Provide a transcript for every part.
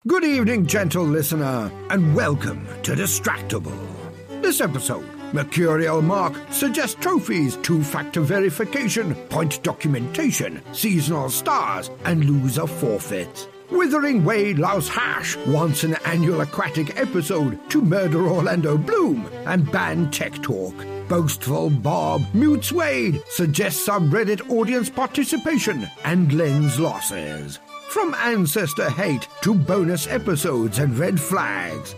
Good evening, gentle listener, and welcome to Distractable. This episode, Mercurial Mark suggests trophies, two-factor verification, point documentation, seasonal stars, and loser forfeits. Withering Wade loves Hash wants an annual aquatic episode to murder Orlando Bloom and ban Tech Talk. Boastful Bob mutes Wade, suggests subreddit audience participation, and lends losses. From ancestor hate to bonus episodes and red flags.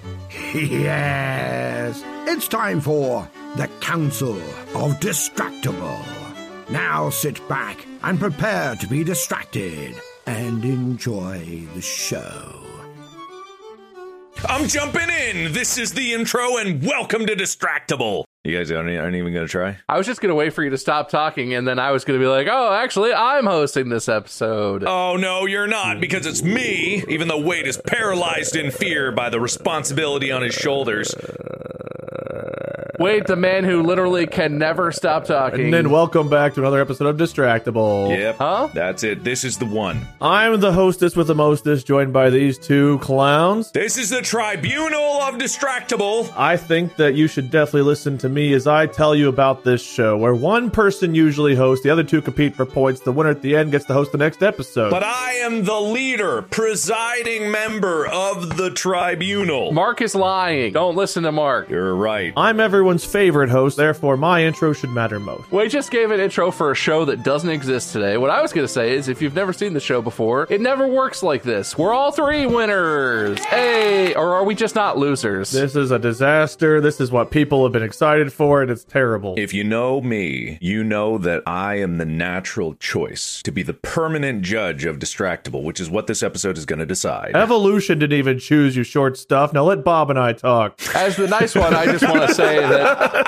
Yes, it's time for the Council of Distractable. Now sit back and prepare to be distracted and enjoy the show. I'm jumping in. This is the intro, and welcome to Distractable. You guys aren't even going to try? I was just going to wait for you to stop talking, and then I was going to be like, oh, actually, I'm hosting this episode. Oh, no, you're not, because it's me, even though Wade is paralyzed in fear by the responsibility on his shoulders. Wade, the man who literally can never stop talking. And then welcome back to another episode of Distractable. Yep, Huh? That's it. This is the one. I'm the hostess with the mostest, joined by these two clowns. This is the Tribunal of Distractable. I think that you should definitely listen to me as I tell you about this show, where one person usually hosts, the other two compete for points. The winner at the end gets to host the next episode. But I am the leader, presiding member of the Tribunal. Mark is lying. Don't listen to Mark. You're right. I'm everyone's favorite host, therefore my intro should matter most. Wade just gave an intro for a show that doesn't exist today. What I was going to say is, if you've never seen the show before, it never works like this. We're all three winners. Hey, or are we just not losers? This is a disaster. This is what people have been excited for, and it's terrible. If you know me, you know that I am the natural choice to be the permanent judge of Distractable, which is what this episode is going to decide. Evolution didn't even choose you short stuff. Now let Bob and I talk. As the nice one, I just want to say that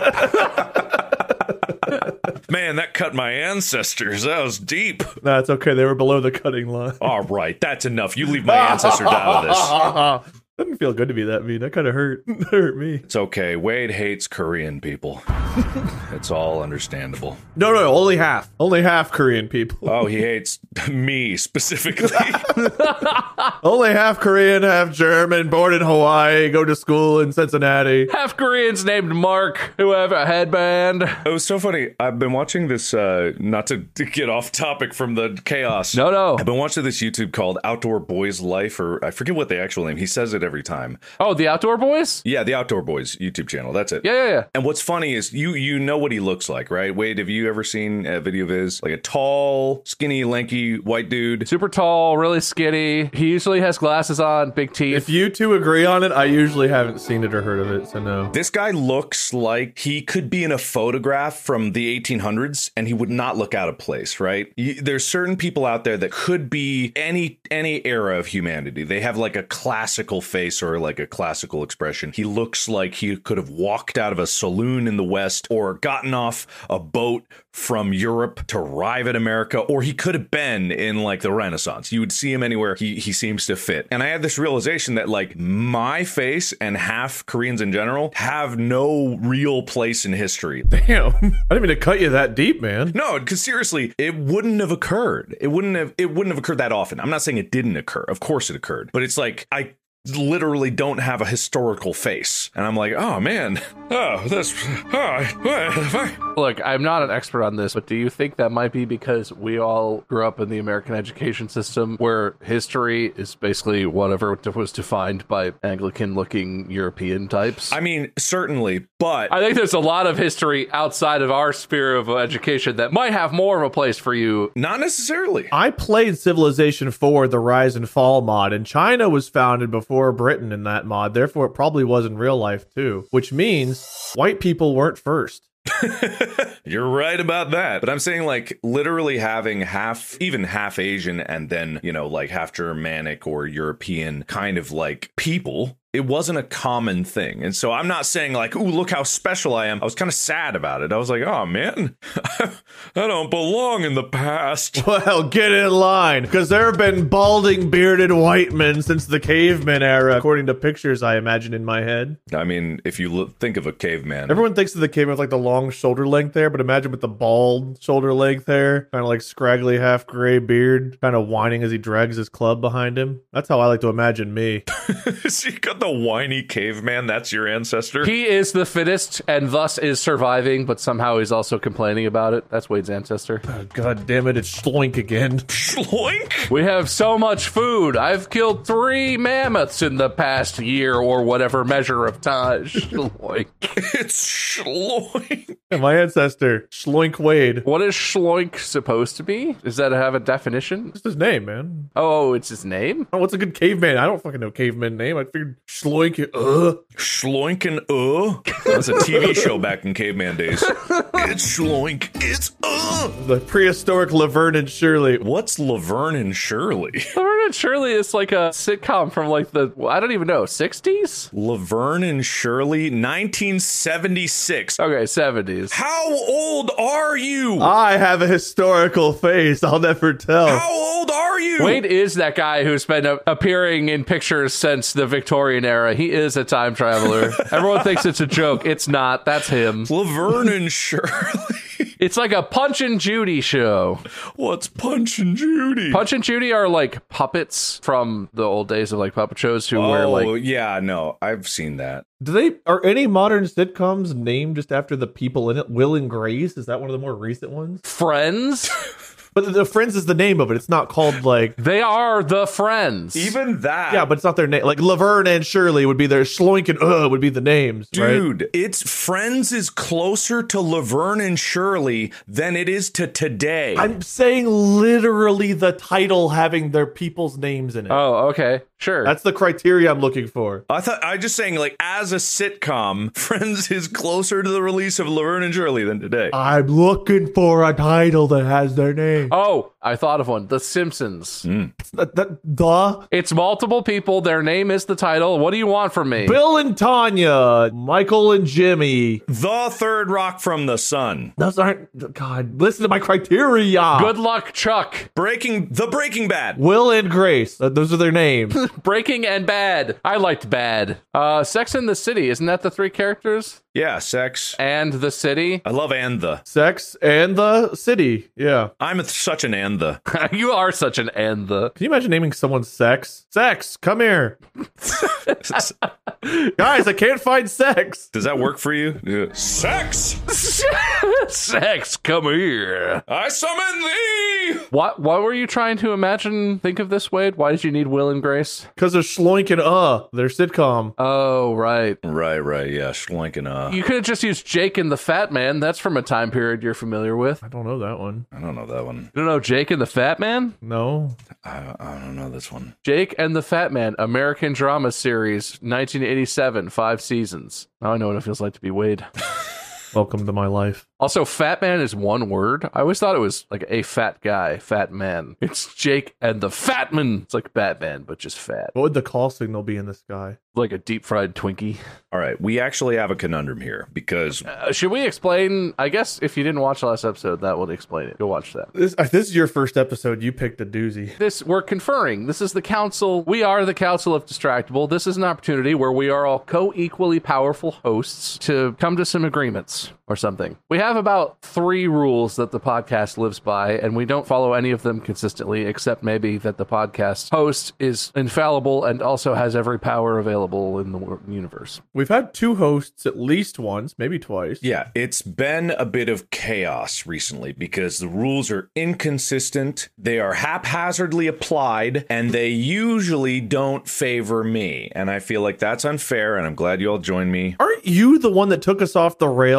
Man, that cut my ancestors. That was deep. No, it's okay. They were below the cutting line. All right, that's enough. You leave my ancestors out of this. Doesn't feel good to be that mean. That kind of hurt. That hurt me. It's okay. Wade hates Korean people. It's all understandable. No, only half. Only half Korean people. Oh, he hates me specifically. Only half Korean, half German, born in Hawaii, go to school in Cincinnati. half Koreans named Mark who have a headband. It was so funny. I've been watching this, not to get off topic from the chaos. No. I've been watching this YouTube called Outdoor Boys Life, or I forget what the actual name. He says it every time. Oh, the Outdoor Boys? Yeah, the Outdoor Boys YouTube channel. That's it. Yeah. And what's funny is you know what he looks like, right? Wade, have you ever seen a video of his? Like a tall, skinny, lanky white dude. Super tall, really skinny. He usually has glasses on, big teeth. If you two agree on it, I usually haven't seen it or heard of it, so no. This guy looks like he could be in a photograph from the 1800s and he would not look out of place, right? There's certain people out there that could be any era of humanity. They have like a classical face or like a classical expression. He looks like he could have walked out of a saloon in the West or gotten off a boat from Europe to arrive at America, or he could have been in like the Renaissance. You would see him anywhere. He seems to fit. And I had this realization that like my face and half Koreans in general have no real place in history. Damn. I didn't mean to cut you that deep, man. No, because seriously, it wouldn't have occurred. It wouldn't have occurred that often. I'm not saying it didn't occur. Of course it occurred. But it's like I literally don't have a historical face. And I'm like, oh man, Look, I'm not an expert on this, but do you think that might be because we all grew up in the American education system where history is basically whatever was defined by Anglican-looking European types? I mean, certainly, but I think there's a lot of history outside of our sphere of education that might have more of a place for you. not necessarily. I played Civilization 4, the Rise and Fall mod, and China was founded before Britain in that mod, therefore it probably was in real life too, which means white people weren't first. You're right about that. But I'm saying like literally having half Asian and then, like half Germanic or European kind of like people it wasn't a common thing. And so I'm not saying like, ooh, look how special I am. I was kind of sad about it. I was like, oh man, I don't belong in the past. Well, get in line, because there have been balding, bearded white men since the caveman era, according to pictures I imagine in my head. I mean, if you think of a caveman. Everyone thinks of the caveman with like the long shoulder length hair, but imagine with the bald shoulder length hair, kind of like scraggly half gray beard, kind of whining as he drags his club behind him. That's how I like to imagine me. So you got the whiny caveman, that's your ancestor? He is the fittest and thus is surviving, but somehow he's also complaining about it. That's Wade's ancestor. Oh, God damn it, it's Schloink again. Schloink? We have so much food. I've killed 3 mammoths in the past year or whatever measure of time. Schloink. It's Schloink. And my ancestor, Schloink Wade. What is Schloink supposed to be? Does that have a definition? It's his name, man. Oh, it's his name? Oh, what's a good caveman? I don't fucking know caveman name. I figured Schloink. Schloink and That's a TV show back in caveman days. It's Schloink. It's The prehistoric Laverne and Shirley. What's Laverne and Shirley? Laverne and Shirley is like a sitcom from like the, I don't even know, 60s? Laverne and Shirley, 1976. Okay, 70s. How old are you? I have a historical face. I'll never tell. How old are you? Wade is that guy who's been appearing in pictures since the Victorian era. He is a time traveler. Everyone thinks it's a joke. It's not. That's him. Laverne and Shirley. It's like a Punch and Judy show. What's Punch and Judy? Punch and Judy are like puppets from the old days of like puppet shows who wear like... Oh, yeah, no, I've seen that. Are any modern sitcoms named just after the people in it? Will and Grace? Is that one of the more recent ones? Friends? But the Friends is the name of it. It's not called like... They are the Friends. Even that. Yeah, but it's not their name. Like Laverne and Shirley would be their Schloink and would be the names, Dude, right? it's Friends is closer to Laverne and Shirley than it is to today. I'm saying literally the title having their people's names in it. Oh, okay. Sure. That's the criteria I'm looking for. I just saying, like, as a sitcom, Friends is closer to the release of Laverne and Shirley than today. I'm looking for a title that has their name. Oh, I thought of one. The Simpsons. It's It's multiple people. Their name is the title. What do you want from me? Bill and Tanya, Michael and Jimmy. The Third Rock from the Sun. Those aren't... God, listen to my criteria. Good luck, Chuck. Breaking Bad. Will and Grace. Those are their names. Breaking and Bad. I liked Bad. Sex and the City. Isn't that the 3 characters? Yeah, Sex. And the City. I love and the. Sex and the City. Yeah. I'm such an and the. You are such an and the. Can you imagine naming someone Sex? Sex, come here. Guys, I can't find sex. Does that work for you? Yeah. Sex! Sex, come here. I summon thee! What were you trying to imagine? Think of this, Wade? Why did you need Will and Grace? Because of Schloink and their sitcom. Oh, right. Right, yeah, Schloink and You could have just used Jake and the Fat Man. That's from a time period you're familiar with. I don't know that one. I don't know that one. You don't know Jake and the Fat Man? No. I don't know this one. Jake and the Fat Man, American drama series, 1987, 5 seasons. Now I know what it feels like to be Wade. Welcome to my life. Also, Fat Man is one word. I always thought it was like a fat guy, fat man. It's Jake and the Fat Man. It's like Batman, but just fat. What would the call signal be in the sky? Like a deep fried Twinkie. All right, we actually have a conundrum here because... Should we explain? I guess if you didn't watch the last episode, that would explain it. Go watch that. This is your first episode. You picked a doozy. We're conferring. This is the council. We are the Council of Distractable. This is an opportunity where we are all co-equally powerful hosts to come to some agreements or something. We have about 3 rules that the podcast lives by, and we don't follow any of them consistently, except maybe that the podcast host is infallible and also has every power available in the universe. We've had 2 hosts at least once, maybe twice. Yeah, it's been a bit of chaos recently because the rules are inconsistent, they are haphazardly applied, and they usually don't favor me. And I feel like that's unfair, and I'm glad you all joined me. Aren't you the one that took us off the rails with your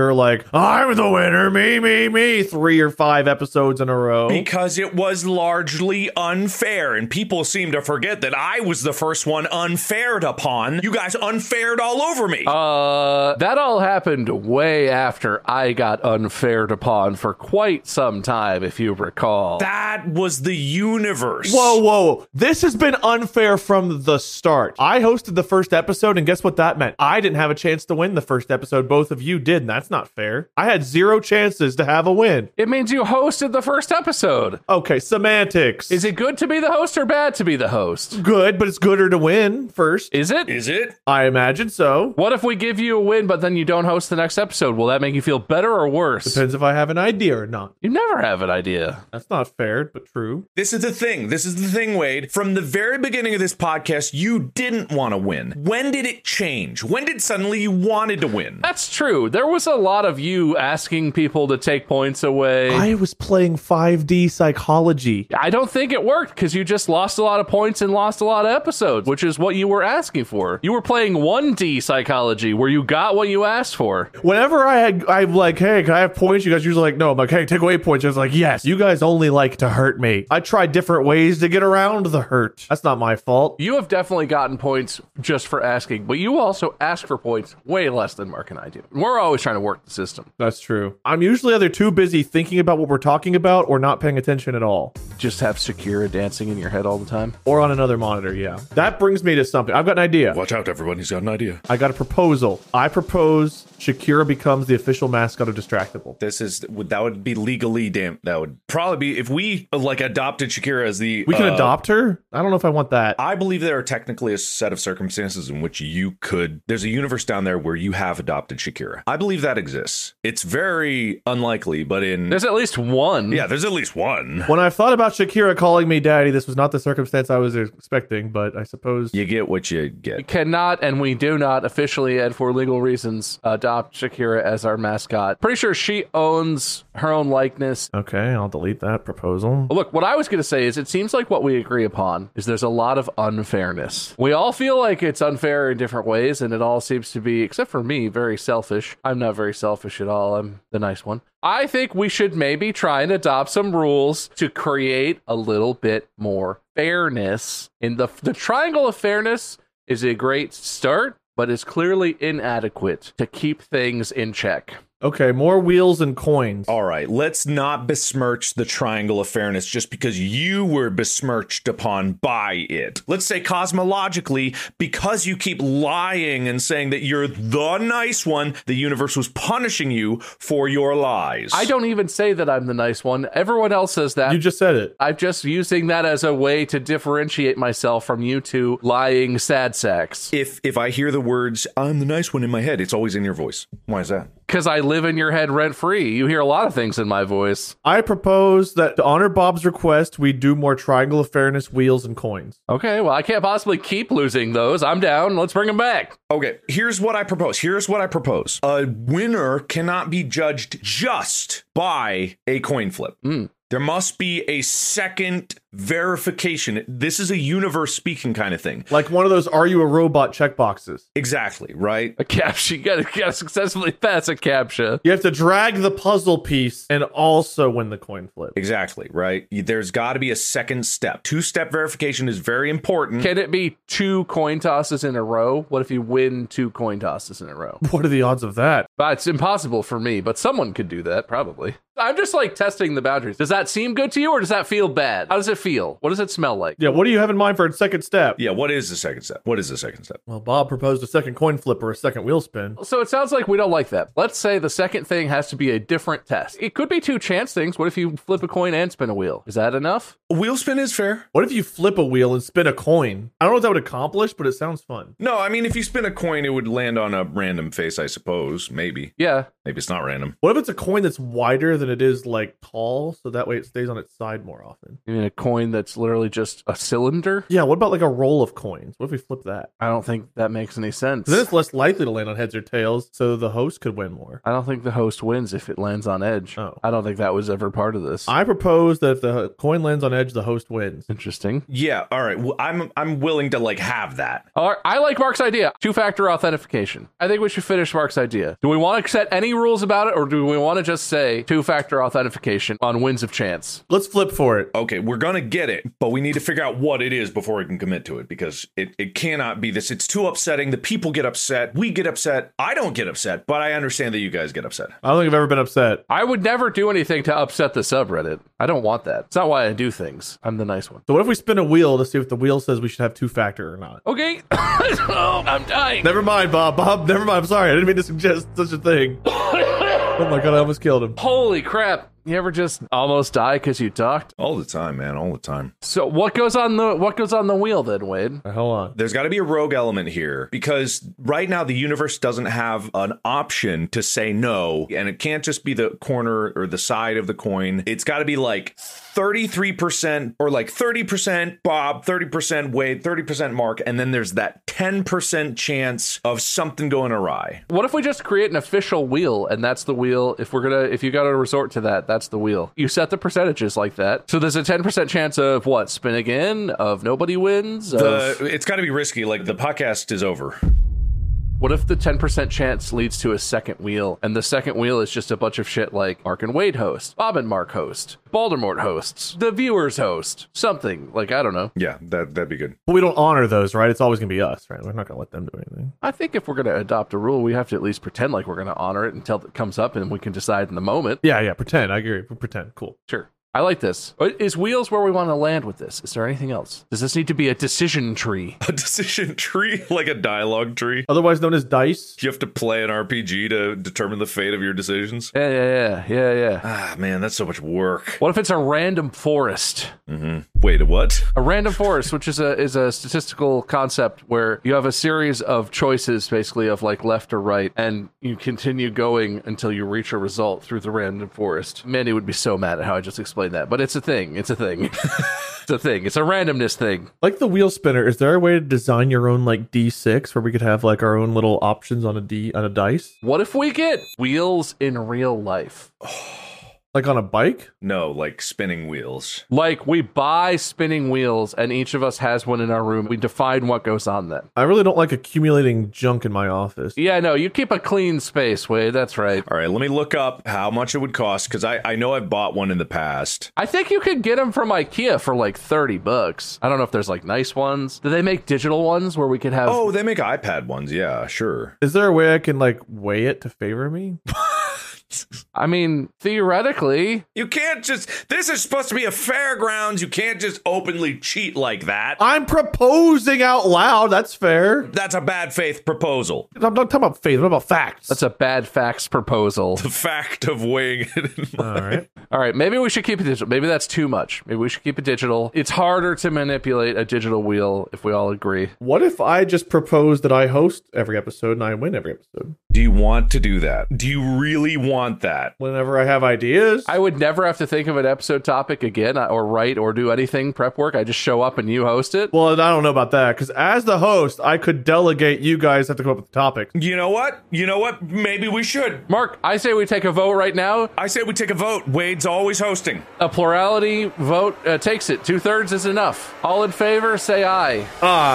you're like, I'm the winner, me, 3 or 5 episodes in a row. Because it was largely unfair, and people seem to forget that I was the first one unfaired upon. You guys unfaired all over me. That all happened way after I got unfaired upon for quite some time, if you recall. That was the universe. Whoa. This has been unfair from the start. I hosted the first episode, and guess what that meant? I didn't have a chance to win the first episode. Both of you did, and that's not fair. I had 0 chances to have a win. It means you hosted the first episode. Okay, semantics. Is it good to be the host or bad to be the host? Good, but it's gooder to win first. Is it? Is it? I imagine so. What if we give you a win, but then you don't host the next episode? Will that make you feel better or worse? Depends if I have an idea or not. You never have an idea. That's not fair, but true. This is the thing, Wade. From the very beginning of this podcast, you didn't want to win. When did it change? When did suddenly you wanted to win? That's true. There was a lot of you asking people to take points away. I was playing 5D psychology. I don't think it worked because you just lost a lot of points and lost a lot of episodes, which is what you were asking for. You were playing 1D psychology where you got what you asked for. Whenever I'm like, hey, can I have points? You guys usually like, no. I'm like, hey, take away points. I was like, yes. You guys only like to hurt me. I tried different ways to get around the hurt. That's not my fault. You have definitely gotten points just for asking, but you also ask for points way less than Mark and I do. We're always trying to work the system. That's true. I'm usually either too busy thinking about what we're talking about or not paying attention at all. Just have Shakira dancing in your head all the time? Or on another monitor, yeah. That brings me to something. I've got an idea. Watch out, everyone. He's got an idea. I got a proposal. I propose Shakira becomes the official mascot of Distractable. That would be legally damn. That would probably be if we adopted Shakira as the. We can adopt her? I don't know if I want that. I believe there are technically a set of circumstances in which you could. There's a universe down there where you have adopted Shakira. I believe that exists. It's very unlikely, but there's at least one. Yeah, there's at least one. When I thought about Shakira calling me daddy, this was not the circumstance I was expecting, but I suppose you get what you get. We cannot, and we do not officially, and for legal reasons, adopt Shakira as our mascot. Pretty sure she owns her own likeness. Okay, I'll delete that proposal. Look, what I was going to say is it seems like what we agree upon is there's a lot of unfairness. We all feel like it's unfair in different ways, and it all seems to be, except for me, very selfish. I'm not very selfish at all. I'm the nice one. I think we should maybe try and adopt some rules to create a little bit more fairness. In the triangle of fairness is a great start, but is clearly inadequate to keep things in check. Okay, more wheels and coins. All right, let's not besmirch the triangle of fairness just because you were besmirched upon by it. Let's say cosmologically, because you keep lying and saying that you're the nice one, the universe was punishing you for your lies. I don't even say that I'm the nice one. Everyone else says that. You just said it. I'm just using that as a way to differentiate myself from you two lying sad sacks. If I hear the words, I'm the nice one in my head, it's always in your voice. Why is that? Because I live in your head rent-free. You hear a lot of things in my voice. I propose that to honor Bob's request, we do more triangle of fairness, wheels, and coins. Okay, well, I can't possibly keep losing those. I'm down. Let's bring them back. Okay, here's what I propose. A winner cannot be judged just by a coin flip. There must be a second verification. This is a universe speaking kind of thing. Like one of those "Are you a robot?" checkboxes. Exactly, right? A CAPTCHA. You gotta successfully pass a CAPTCHA. You have to drag the puzzle piece and also win the coin flip. Exactly, right? There's got to be a second step. 2-step verification is very important. Can it be 2 coin tosses in a row? What if you win 2 coin tosses in a row? What are the odds of that? It's impossible for me, but someone could do that, probably. I'm just testing the boundaries. Does that seem good to you or does that feel bad? How does it feel? What does it smell like? Yeah, what do you have in mind for a second step? Yeah, what is the second step? Well, Bob proposed a second coin flip or a second wheel spin. So it sounds like we don't like that. Let's say the second thing has to be a different test. It could be 2 chance things. What if you flip a coin and spin a wheel? Is that enough? A wheel spin is fair. What if you flip a wheel and spin a coin? I don't know what that would accomplish, but it sounds fun. No, I mean, if you spin a coin, it would land on a random face, I suppose. Maybe. Yeah. Maybe it's not random. What if it's a coin that's wider than it is tall, so that way it stays on its side more often? You mean a coin that's literally just a cylinder? Yeah, what about a roll of coins? What if we flip that? I don't think that makes any sense. Then it's less likely to land on heads or tails, so the host could win more. I don't think the host wins if it lands on edge. Oh. I don't think that was ever part of this. I propose that if the coin lands on edge, the host wins. Interesting. Yeah, all right. Well, I'm willing to like have that. All right, I like Mark's idea. 2-factor authentication. I think we should finish Mark's idea. Do we want to set any rules about it, or do we want to just say 2-factor authentication on wins of chance? Let's flip for it. Okay, we're gonna get it, but we need to figure out what it is before we can commit to it, because it cannot be this. It's too upsetting. The people get upset. We get upset. I don't get upset, but I understand that you guys get upset. I don't think I've ever been upset. I would never do anything to upset the subreddit. I don't want that. It's not why I do things. I'm the nice one. So what if we spin a wheel to see if the wheel says we should have 2-factor or not? Okay. Oh, I'm dying. Never mind, Bob. Bob, never mind. I'm sorry. I didn't mean to suggest such a thing. Oh my God, I almost killed him. Holy crap. You ever just almost die because you talked? All the time, man. All the time. So what goes on the wheel then, Wade? Hold on. There's got to be a rogue element here, because right now the universe doesn't have an option to say no, and it can't just be the corner or the side of the coin. It's got to be like 33% or like 30% Bob, 30% Wade, 30% Mark, and then there's that 10% chance of something going awry. What if we just create an official wheel, and that's the wheel? If you got to resort to that, that's the wheel. You set the percentages like that. So there's a 10% chance of what? Spin again? Of nobody wins? It's got to be risky. Like the podcast is over. What if the 10% chance leads to a second wheel, and the second wheel is just a bunch of shit like Mark and Wade host, Bob and Mark host, Baldermort hosts, the viewers host, something like, I don't know. Yeah, that'd be good. But we don't honor those, right? It's always going to be us, right? We're not going to let them do anything. I think if we're going to adopt a rule, we have to at least pretend like we're going to honor it until it comes up and we can decide in the moment. Yeah, pretend. I agree. Pretend. Cool. Sure. I like this. Is wheels where we want to land with this? Is there anything else? Does this need to be a decision tree? A decision tree? Like a dialogue tree? Otherwise known as dice. Do you have to play an RPG to determine the fate of your decisions? Yeah. Ah, man, that's so much work. What if it's a random forest? Wait, a what? A random forest, which is a statistical concept where you have a series of choices, basically, of like left or right, and you continue going until you reach a result through the random forest. Mandy would be so mad at how I just explained that, but it's a thing. It's a thing. It's a thing. It's a randomness thing. Like the wheel spinner, is there a way to design your own like D6 where we could have like our own little options on a dice? What if we get wheels in real life? Like on a bike? No, like spinning wheels. Like we buy spinning wheels and each of us has one in our room. We define what goes on them. I really don't like accumulating junk in my office. Yeah, no, you keep a clean space, Wade. That's right. All right, let me look up how much it would cost, because I know I've bought one in the past. I think you could get them from IKEA for like $30. I don't know if there's like nice ones. Do they make digital ones where we could have... Oh, they make iPad ones. Yeah, sure. Is there a way I can like weigh it to favor me? I mean, theoretically. You can't just... This is supposed to be a fairgrounds. You can't just openly cheat like that. I'm proposing out loud. That's fair. That's a bad faith proposal. I'm not talking about faith. I'm about facts. That's a bad facts proposal. The fact of weighing it in All right. All right, maybe we should keep it digital. Maybe that's too much. Maybe we should keep it digital. It's harder to manipulate a digital wheel if we all agree. What if I just propose that I host every episode and I win every episode? Do you want to do that? Do you really want that? Whenever I have ideas. I would never have to think of an episode topic again or write or do anything prep work. I just show up and you host it. Well, I don't know about that, because as the host, I could delegate. You guys have to come up with the topics. You know what? Maybe we should. Mark, I say we take a vote right now. I say we take a vote. Wade's always hosting. A plurality vote takes it. 2/3 is enough. All in favor, say aye.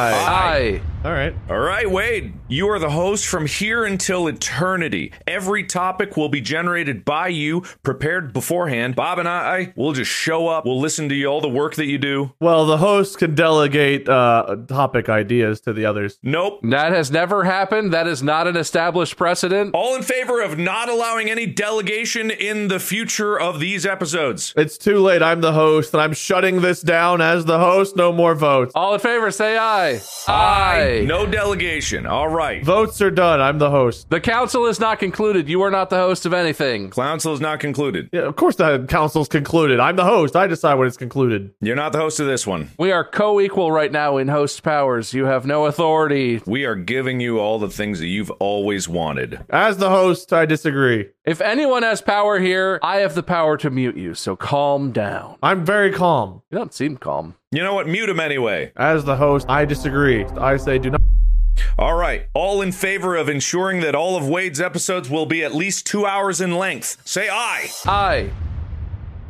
Aye. Aye. All right. All right, Wade, you are the host from here until eternity. Every topic will be generated by you, prepared beforehand. Bob and I will just show up. We'll listen to all the work that you do. Well, the host can delegate topic ideas to the others. Nope. That has never happened. That is not an established precedent. All in favor of not allowing any delegation in the future of these episodes. It's too late. I'm the host, and I'm shutting this down as the host. No more votes. All in favor, say aye. Aye. No delegation. All right. Votes are done. I'm the host. The council is not concluded. You are not the host of anything. Council is not concluded. Yeah, of course the council's concluded. I'm the host. I decide when it's concluded. You're not the host of this one. We are co-equal right now in host powers. You have no authority. We are giving you all the things that you've always wanted. As the host, I disagree. If anyone has power here, I have the power to mute you, so calm down. I'm very calm. You don't seem calm. You know what? Mute him anyway. As the host, I disagree. I say do not. All right. All in favor of ensuring that all of Wade's episodes will be at least 2 hours in length. Say aye. Aye.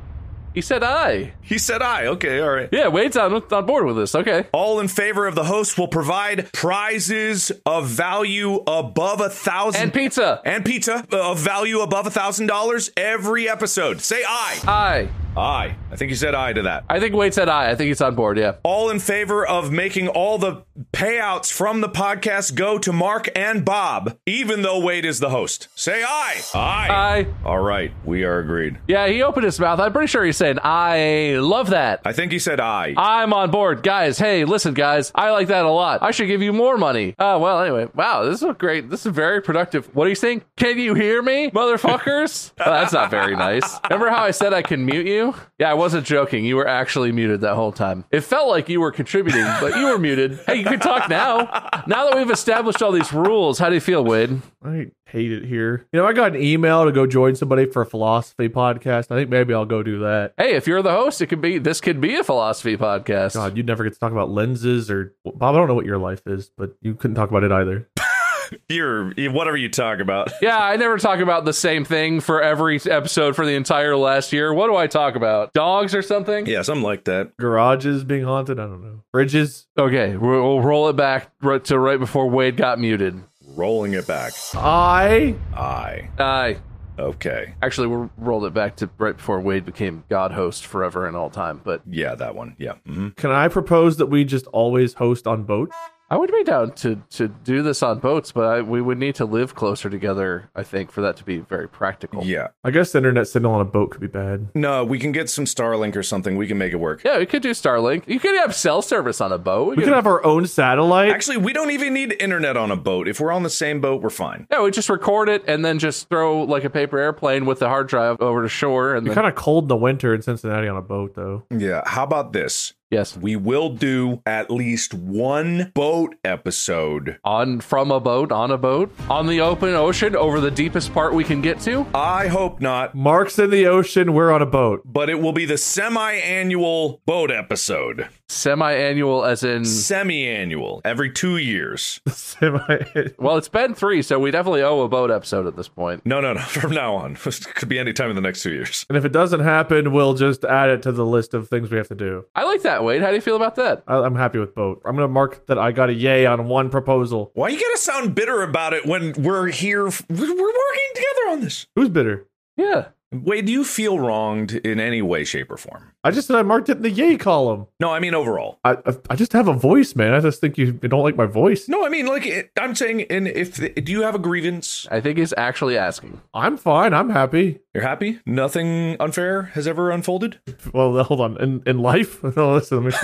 He said aye. He said aye. Okay, all right. Yeah, Wade's on board with this. Okay. All in favor of the host will provide prizes of value above $1,000 And pizza. and pizza of value above $1,000 every episode. Say aye. Aye. Aye. I think you said aye to that. I think Wade said aye. I think he's on board, yeah. All in favor of making all the payouts from the podcast go to Mark and Bob, even though Wade is the host. Say aye. Aye. Aye. All right. We are agreed. Yeah, he opened his mouth. I'm pretty sure he's saying, I love that. I think he said aye. I'm on board. Guys, hey, listen, guys. I like that a lot. I should give you more money. Well, anyway. Wow, this is great. This is very productive. What are you saying? Can you hear me, motherfuckers? That's not very nice. Remember how I said I can mute you? Yeah, I wasn't joking. You were actually muted that whole time. It felt like you were contributing, but you were muted. Hey, you can talk now. Now that we've established all these rules, how do you feel, Wade? I hate it here. I got an email to go join somebody for a philosophy podcast. I think maybe I'll go do that. Hey, if you're the host, this could be a philosophy podcast. God, you'd never get to talk about lenses or Bob. I don't know what your life is, but you couldn't talk about it either. You're whatever you talk about. Yeah, I never talk about the same thing for every episode for the entire last year. What do I talk about? Dogs or something? Yeah, something like that. Garages being haunted. I don't know. Bridges. Okay, we'll roll it back to right before Wade got muted. Rolling it back. Aye. Aye. Okay. Actually, we rolled it back to right before Wade became God host forever and all time. But Yeah, that one. Yeah. Mm-hmm. Can I propose that we just always host on boats? I would be down to do this on boats, but we would need to live closer together, I think, for that to be very practical. Yeah. I guess the internet signal on a boat could be bad. No, we can get some Starlink or something. We can make it work. Yeah, we could do Starlink. You could have cell service on a boat. We could have our own satellite. Actually, we don't even need internet on a boat. If we're on the same boat, we're fine. Yeah, we just record it and then just throw like a paper airplane with the hard drive over to shore. And You're then... kind of cold in the winter in Cincinnati on a boat, though. Yeah. How about this? Yes. We will do at least one boat episode. From a boat, on a boat, on the open ocean, over the deepest part we can get to. I hope not, Mark's in the ocean, we're on a boat. but it will be the semi-annual boat episode. Semi-annual as in... Semi-annual. Every 2 years. Well, it's been 3, so we definitely owe a boat episode at this point. No. From now on. It could be any time in the next 2 years. And if it doesn't happen, we'll just add it to the list of things we have to do. I like that, Wade. How do you feel about that? I'm happy with boat. I'm going to mark that I got a yay on one proposal. Why you gotta sound bitter about it when we're here? We're working together on this. Who's bitter? Yeah. Wade, do you feel wronged in any way, shape, or form? I just said I marked it in the yay column. No, I mean overall. I just have a voice, man. I just think you don't like my voice. No, I mean I'm saying, do you have a grievance? I think he's actually asking. I'm fine. I'm happy. You're happy? Nothing unfair has ever unfolded? Well, hold on. In life? No, listen. No,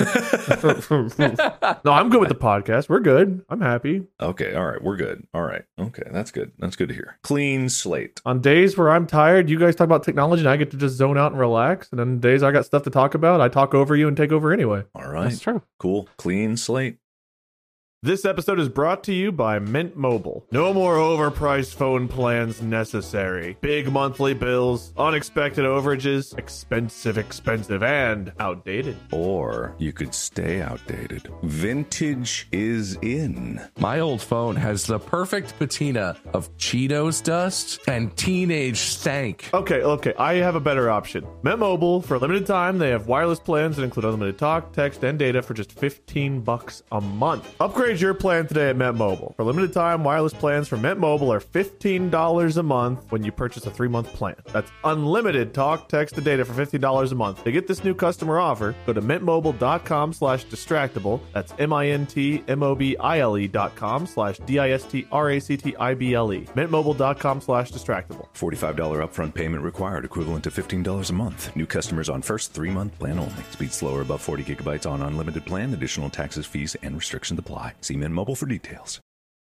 I'm good with the podcast. We're good. I'm happy. Okay, all right, we're good. All right, okay, that's good. That's good to hear. Clean slate. On days where I'm tired, you guys talk about technology and I get to just zone out and relax. And then days I got stuff to talk about, I talk over you and take over anyway. All right. That's true. Cool. Clean slate. This episode is brought to you by Mint Mobile. No more overpriced phone plans necessary. Big monthly bills, unexpected overages, expensive, and outdated. Or you could stay outdated. Vintage is in. My old phone has the perfect patina of Cheetos dust and teenage stank. Okay, I have a better option. Mint Mobile, for a limited time, they have wireless plans that include unlimited talk, text, and data for just $15 a month. Upgrade your plan today at Mint Mobile. For a limited time, wireless plans from Mint Mobile are $15 a month when you purchase a 3-month plan. That's unlimited talk, text, and data for $15 a month. To get this new customer offer, go to mintmobile.com/distractible. That's mintmobile.com/distractible. mintmobile.com/distractible. $45 upfront payment required, equivalent to $15 a month. New customers on first 3-month plan only. Speed slower above 40 gigabytes on unlimited plan. Additional taxes, fees, and restrictions apply. See Mint Mobile for details.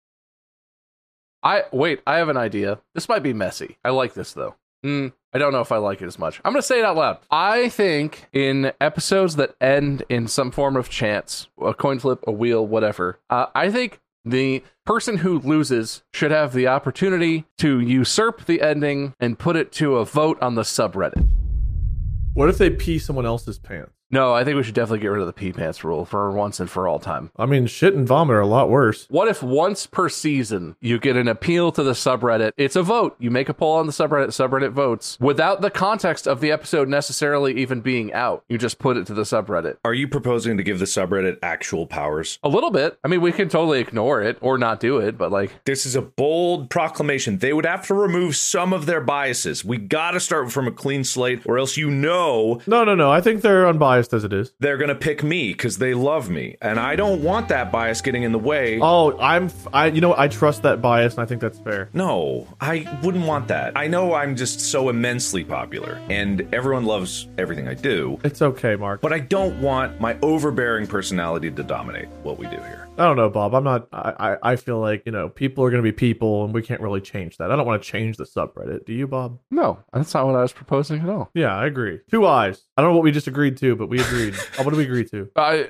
I have an idea. This might be messy. I like this though. I don't know if I like it as much. I'm going to say it out loud. I think in episodes that end in some form of chance, a coin flip, a wheel, whatever, I think the person who loses should have the opportunity to usurp the ending and put it to a vote on the subreddit. What if they pee someone else's pants? No, I think we should definitely get rid of the pee pants rule for once and for all time. I mean, shit and vomit are a lot worse. What if once per season you get an appeal to the subreddit? It's a vote. You make a poll on the subreddit votes without the context of the episode necessarily even being out. You just put it to the subreddit. Are you proposing to give the subreddit actual powers? A little bit. I mean, we can totally ignore it or not do it, but like... This is a bold proclamation. They would have to remove some of their biases. We gotta start from a clean slate, or else No. I think they're unbiased as it is. they're gonna pick me because they love me. And I don't want that bias getting in the way. Oh, I trust that bias, and I think that's fair. No, I wouldn't want that. I know I'm just so immensely popular, and everyone loves everything I do. It's okay, Mark. But I don't want my overbearing personality to dominate what we do here. I don't know, Bob. I feel like, people are going to be people, and we can't really change that. I don't want to change the subreddit. Do you, Bob? No, that's not what I was proposing at all. Yeah, I agree. 2 eyes. I don't know what we just agreed to, but we agreed. What did we agree to?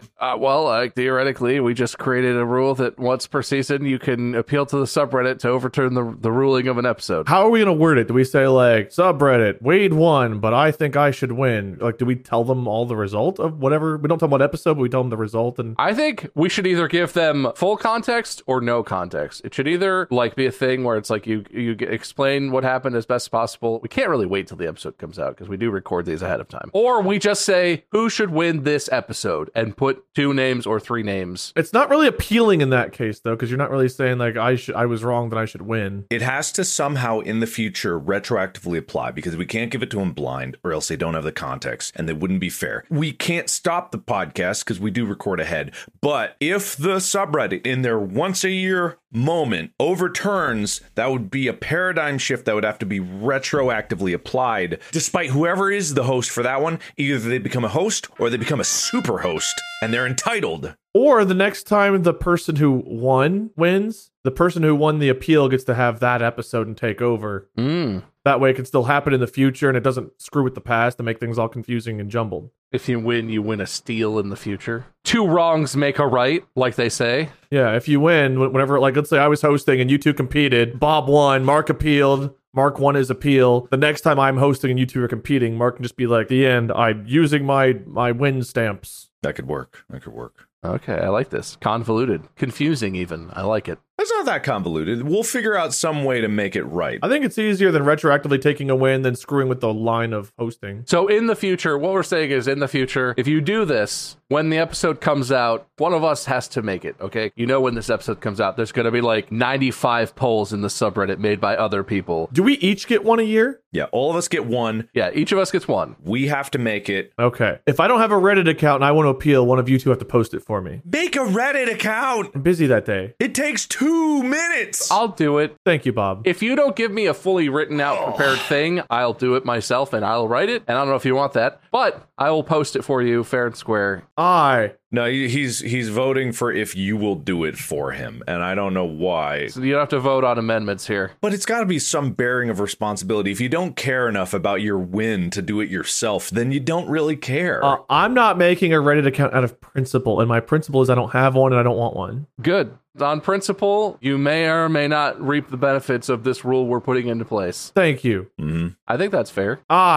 Theoretically, we just created a rule that once per season you can appeal to the subreddit to overturn the ruling of an episode. How are we going to word it? Do we say, like, subreddit, Wade won, but I think I should win? Like, do we tell them all the result of whatever? We don't tell them what episode, but we tell them the result. And I think we should either give them full context or no context. It should either like be a thing where it's like you explain what happened as best as possible. We can't really wait till the episode comes out because we do record these ahead of time. Or we just say who should win this episode and put 2 names or 3 names. It's not really appealing in that case, though, because you're not really saying, like, I was wrong, then I should win. It has to somehow in the future retroactively apply because we can't give it to them blind or else they don't have the context and they wouldn't be fair. We can't stop the podcast because we do record ahead. But if the subreddit in their once a year moment overturns, that would be a paradigm shift that would have to be retroactively applied. Despite whoever is the host for that one, either they become a host or they become a super host and they're entitled. Or the next time the person who won wins, the person who won the appeal gets to have that episode and take over. That way it can still happen in the future and it doesn't screw with the past and make things all confusing and jumbled. If you win a steal in the future. 2 wrongs make a right, like they say. Yeah, if you win, whenever, like, let's say I was hosting and you 2 competed, Bob won, Mark appealed, Mark won his appeal. The next time I'm hosting and you 2 are competing, Mark can just be like, the end, I'm using my win stamps. That could work. Okay, I like this. Convoluted. Confusing even. I like it. It's not that convoluted. We'll figure out some way to make it right. I think it's easier than retroactively taking a win than screwing with the line of hosting. So in the future, what we're saying is in the future, if you do this, when the episode comes out, one of us has to make it, okay? When this episode comes out, there's going to be like 95 polls in the subreddit made by other people. Do we each get 1 a year? Yeah, all of us get 1. Yeah, each of us gets 1. We have to make it. Okay. If I don't have a Reddit account and I want to appeal, one of you 2 have to post it for me. Make a Reddit account. I'm busy that day. It takes 2 minutes. I'll do it. Thank you, Bob. If you don't give me a fully written out prepared thing, I'll do it myself and I'll write it. And I don't know if you want that, but I will post it for you fair and square. No, he's voting for if you will do it for him, and I don't know why. So you don't have to vote on amendments here. But it's got to be some bearing of responsibility. If you don't care enough about your win to do it yourself, then you don't really care. I'm not making a Reddit account out of principle, and my principle is I don't have one and I don't want one. Good. On principle, you may or may not reap the benefits of this rule we're putting into place. Thank you. Mm-hmm. I think that's fair.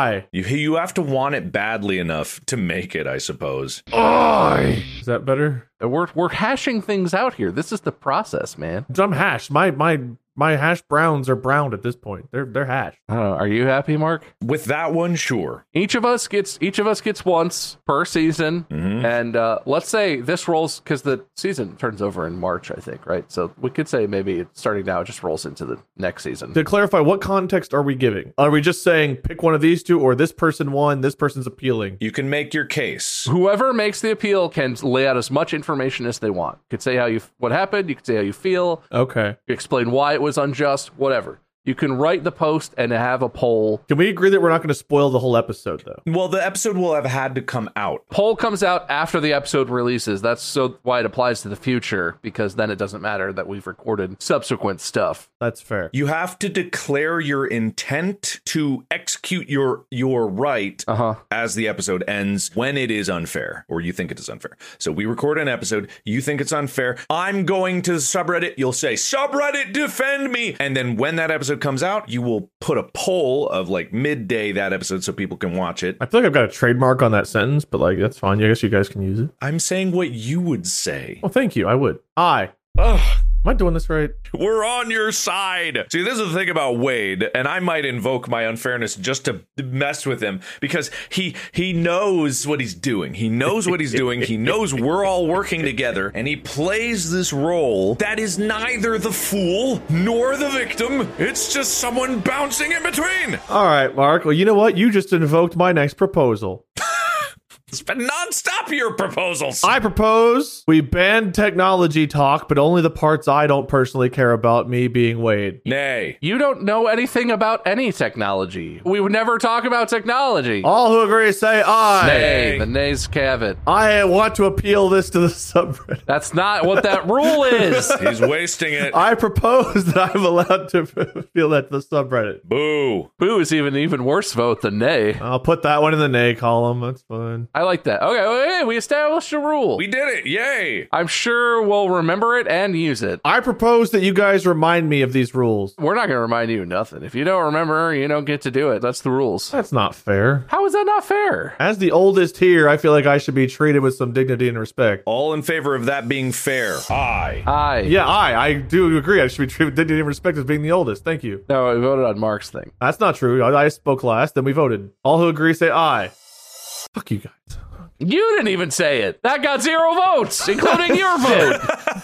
You have to want it badly enough to make it, I suppose. Is that better? We're hashing things out here. This is the process, man. I'm hashed. My hash browns are browned at this point. They're hashed. I don't know. Are you happy, Mark? With that one, sure. Each of us gets once per season, and let's say this rolls because the season turns over in March, I think, right? So we could say maybe starting now it just rolls into the next season. To clarify, what context are we giving? Are we just saying pick one of these 2, or this person won, this person's appealing? You can make your case. Whoever makes the appeal can lay out as much information as they want. You could say what happened. You could say how you feel. Okay. You explain why it was unjust. Whatever. You can write the post and have a poll. Can we agree that we're not going to spoil the whole episode, though? Well, the episode will have had to come out. Poll comes out after the episode releases. That's so why it applies to the future, because then it doesn't matter that we've recorded subsequent stuff. That's fair. You have to declare your intent to execute your right as the episode ends when it is unfair, or you think it is unfair. So we record an episode, you think it's unfair. I'm going to the subreddit. You'll say, subreddit, defend me. And then when that episode episode comes out, you will put a poll of like midday that episode so people can watch it. I feel like I've got a trademark on that sentence, but like that's fine. I guess you guys can use it. I'm saying what you would say. Well, thank you. I would. Ugh. Am I doing this right? We're on your side. See, this is the thing about Wade, and I might invoke my unfairness just to mess with him because he knows what he's doing. He knows what he's doing. He knows we're all working together, and he plays this role that is neither the fool nor the victim. It's just someone bouncing in between. All right, Mark. Well, you know what? You just invoked my next proposal. It's been nonstop, your proposals. I propose we ban technology talk, but only the parts I don't personally care about, me being Wade. Nay. You don't know anything about any technology. We would never talk about technology. All who agree say aye. Nay. The nays have it. I want to appeal this to the subreddit. That's not what that rule is. He's wasting it. I propose that I'm allowed to appeal that to the subreddit. Boo. Boo is even worse vote than nay. I'll put that one in the nay column. That's fine. I like that. Okay, we established a rule. We did it. Yay. I'm sure we'll remember it and use it. I propose that you guys remind me of these rules. We're not going to remind you nothing. If you don't remember, you don't get to do it. That's the rules. That's not fair. How is that not fair? As the oldest here, I feel like I should be treated with some dignity and respect. All in favor of that being fair. Aye. Aye. Yeah, I do agree. I should be treated with dignity and respect as being the oldest. Thank you. No, we voted on Mark's thing. That's not true. I spoke last, then we voted. All who agree say aye. Fuck you guys. You didn't even say it. That got 0 votes, including your vote.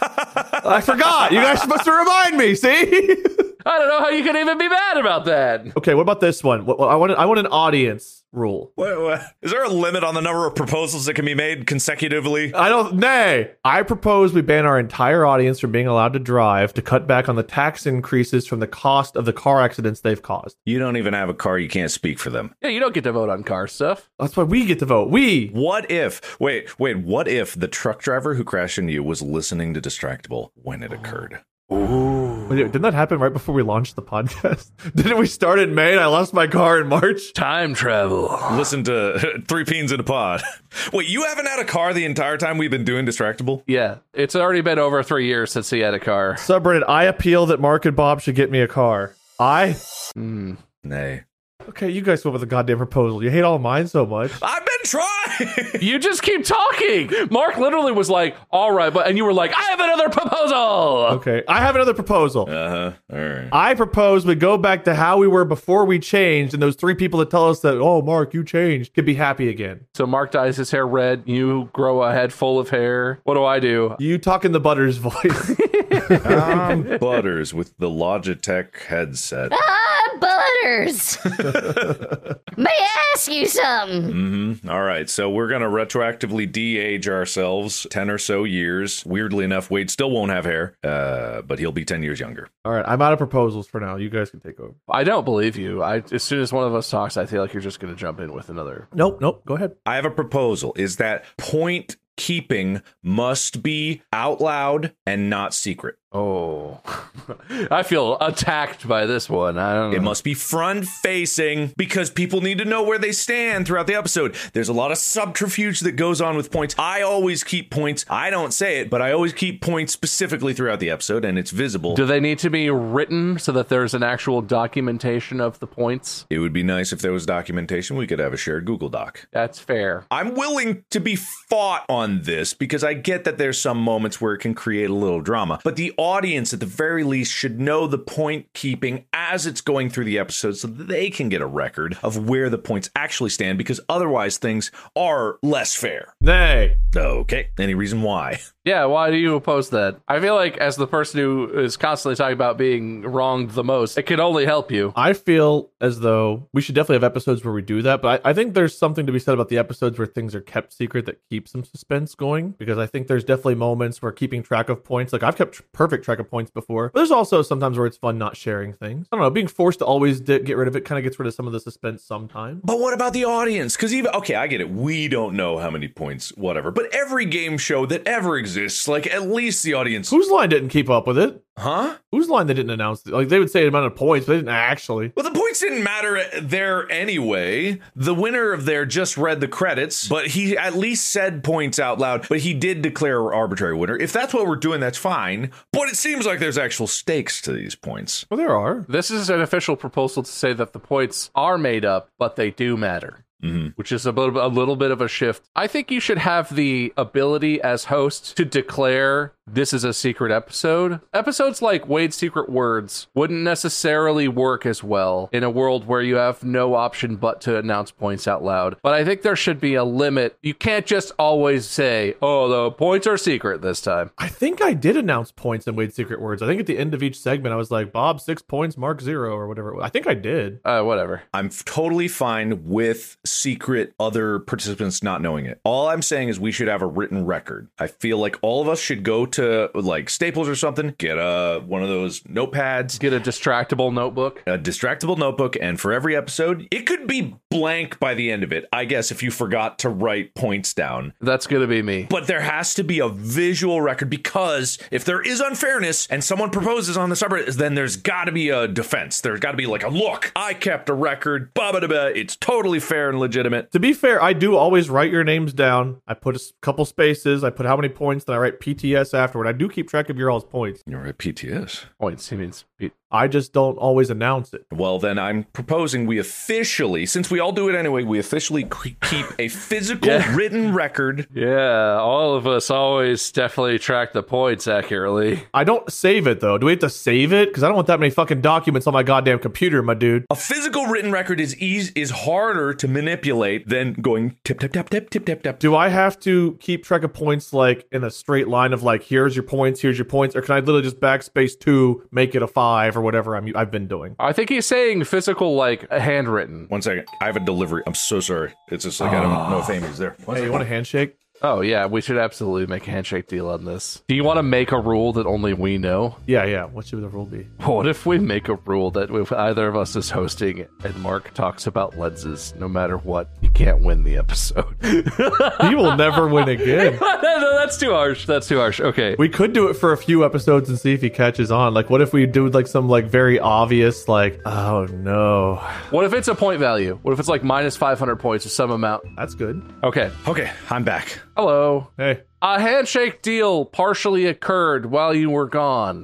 I forgot. You guys are supposed to remind me, see? I don't know how you can even be mad about that. Okay, what about this one? I want an audience rule. What? Is there a limit on the number of proposals that can be made consecutively? Nay. I propose we ban our entire audience from being allowed to drive to cut back on the tax increases from the cost of the car accidents they've caused. You don't even have a car. You can't speak for them. Yeah, you don't get to vote on car stuff. That's why we get to vote. We. What if, wait, what if the truck driver who crashed into you was listening to Distractable when it occurred? Ooh. Wait, didn't that happen right before we launched the podcast? Didn't we start in May and I lost my car in March? Time travel. Listen to Three Peens in a Pod. Wait, you haven't had a car the entire time we've been doing Distractable? Yeah, it's already been over 3 years since he had a car. Subreddit, I appeal that Mark and Bob should get me a car. Nay. Okay, you guys went with a goddamn proposal. You hate all mine so much. I've been trying. You just keep talking. Mark literally was like, all right, and you were like, I have another proposal. Okay, I have another proposal. All right. I propose we go back to how we were before we changed, and those 3 people that tell us that, oh, Mark, you changed, could be happy again. So Mark dyes his hair red. You grow a head full of hair. What do? You talk in the Butters voice. Butters with the Logitech headset. Butters. May I ask you something? All right, so we're going to retroactively de-age ourselves 10 or so years. Weirdly enough, Wade still won't have hair, but he'll be 10 years younger. All right, I'm out of proposals for now. You guys can take over. I don't believe you. As soon as one of us talks, I feel like you're just going to jump in with another. Nope. Go ahead. I have a proposal. Is that point keeping must be out loud and not secret. Oh, I feel attacked by this one. I don't know. It must be front facing because people need to know where they stand throughout the episode. There's a lot of subterfuge that goes on with points. I always keep points. I don't say it, but I always keep points specifically throughout the episode, and it's visible. Do they need to be written so that there's an actual documentation of the points? It would be nice if there was documentation. We could have a shared Google Doc. That's fair. I'm willing to be fought on this because I get that there's some moments where it can create a little drama, but the audience at the very least should know the point keeping as it's going through the episode so that they can get a record of where the points actually stand, because otherwise things are less fair. Nay. Okay. Any reason why? Yeah, why do you oppose that? I feel like as the person who is constantly talking about being wronged the most, it can only help you. I feel as though we should definitely have episodes where we do that, but I think there's something to be said about the episodes where things are kept secret that keep some suspense going, because I think there's definitely moments where keeping track of points, like I've kept perfect track of points before, but there's also sometimes where it's fun not sharing things. I don't know, being forced to always get rid of it kind of gets rid of some of the suspense sometimes. But what about the audience? Because even, okay, I get it. We don't know how many points, whatever, but every game show that ever exists, like at least the audience. Whose Line didn't keep up with it? Huh? Whose line they didn't announce? Like, they would say the amount of points, but they didn't actually. Well, the points didn't matter there anyway. The winner of there just read the credits, but he at least said points out loud, but he did declare an arbitrary winner. If that's what we're doing, that's fine. But it seems like there's actual stakes to these points. Well, there are. This is an official proposal to say that the points are made up, but they do matter. Which is a little bit of a shift. I think you should have the ability as host to declare this is a secret episode. Episodes like Wade's Secret Words wouldn't necessarily work as well in a world where you have no option but to announce points out loud. But I think there should be a limit. You can't just always say, oh, the points are secret this time. I think I did announce points in Wade's Secret Words. I think at the end of each segment, I was like, Bob, 6 points, Mark 0, or whatever it was. I think I did. Whatever. I'm totally fine with secret other participants not knowing it. All I'm saying is we should have a written record. I feel like all of us should go to like Staples or something, get one of those notepads, Get a distractible notebook, and for every episode, it could be blank by the end of it, I guess, if you forgot to write points down. That's going to be me. But there has to be a visual record, because if there is unfairness and someone proposes on the subreddit, then there's got to be a defense. There's got to be like a look, I kept a record, it's totally fair and legitimate. To be fair, I do always write your names down. I put a couple spaces. I put how many points, then I write PTS afterward. I do keep track of your all's points. You're right, PTS. Points, he means... I just don't always announce it. Well, then I'm proposing we officially, since we all do it anyway, we officially keep a physical written record. Yeah, all of us always definitely track the points accurately. I don't save it, though. Do we have to save it? Because I don't want that many fucking documents on my goddamn computer, my dude. A physical written record is harder to manipulate than going tip, tip, tap, tip, tip, tap, tap. Do I have to keep track of points like in a straight line of like, here's your points, or can I literally just backspace 2, make it a 5, or whatever I've been doing? I think he's saying physical, like handwritten. 1 second. I have a delivery. I'm so sorry. It's just like I don't know if Amy's there. Hey, you want a handshake? Oh, yeah, we should absolutely make a handshake deal on this. Do you want to make a rule that only we know? Yeah. What should the rule be? What if we make a rule that if either of us is hosting and Mark talks about lenses, no matter what, you can't win the episode? He will never win again. No, that's too harsh. Okay. We could do it for a few episodes and see if he catches on. Like, what if we do like some like very obvious, like, oh no. What if it's a point value? What if it's like minus 500 points or some amount? That's good. Okay, I'm back. Hello. Hey. A handshake deal partially occurred while you were gone.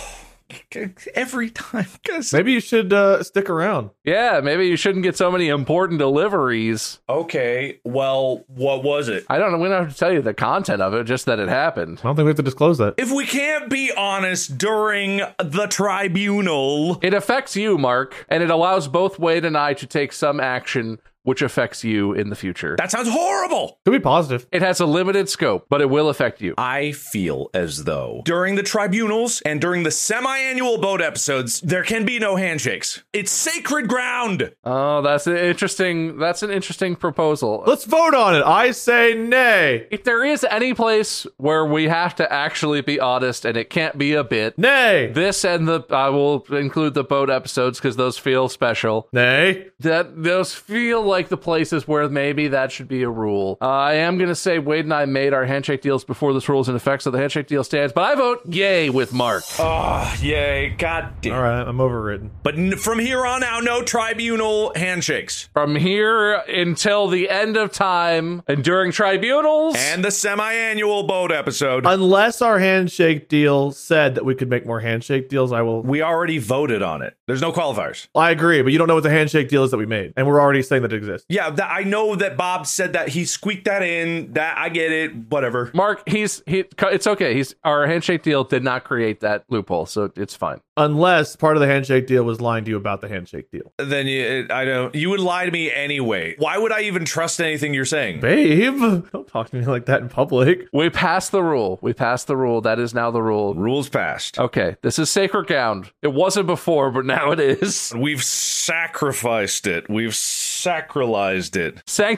Every time. Maybe you should stick around. Yeah, maybe you shouldn't get so many important deliveries. Okay, well, what was it? I don't know. We don't have to tell you the content of it, just that it happened. I don't think we have to disclose that. If we can't be honest during the tribunal... It affects you, Mark, and it allows both Wade and I to take some action which affects you in the future. That sounds horrible! Could be positive. It has a limited scope, but it will affect you. I feel as though during the tribunals and during the semi-annual boat episodes, there can be no handshakes. It's sacred ground! Oh, that's an interesting proposal. Let's vote on it. I say nay. If there is any place where we have to actually be honest and it can't be a bit, Nay. this and I will include the boat episodes because those feel special. Nay. Those feel like the places where maybe that should be a rule. I am going to say Wade and I made our handshake deals before this rule is in effect, so the handshake deal stands, but I vote yay with Mark. Oh, yay. God damn. All right, I'm overridden. But from here on out, no tribunal handshakes. From here until the end of time and during tribunals. And the semi-annual boat episode. Unless our handshake deal said that we could make more handshake deals, I will... We already voted on it. There's no qualifiers. I agree, but you don't know what the handshake deal is that we made. And we're already saying that it exists. Yeah, I know that Bob said that. He squeaked that in. That I get it. Whatever. Mark, it's okay. Our handshake deal did not create that loophole, so it's fine. Unless part of the handshake deal was lying to you about the handshake deal. Then you would lie to me anyway. Why would I even trust anything you're saying? Babe, don't talk to me like that in public. We passed the rule. That is now the rule. Rules passed. Okay, this is sacred ground. It wasn't before, but now it is. We've sacrificed it. We've sacralized it.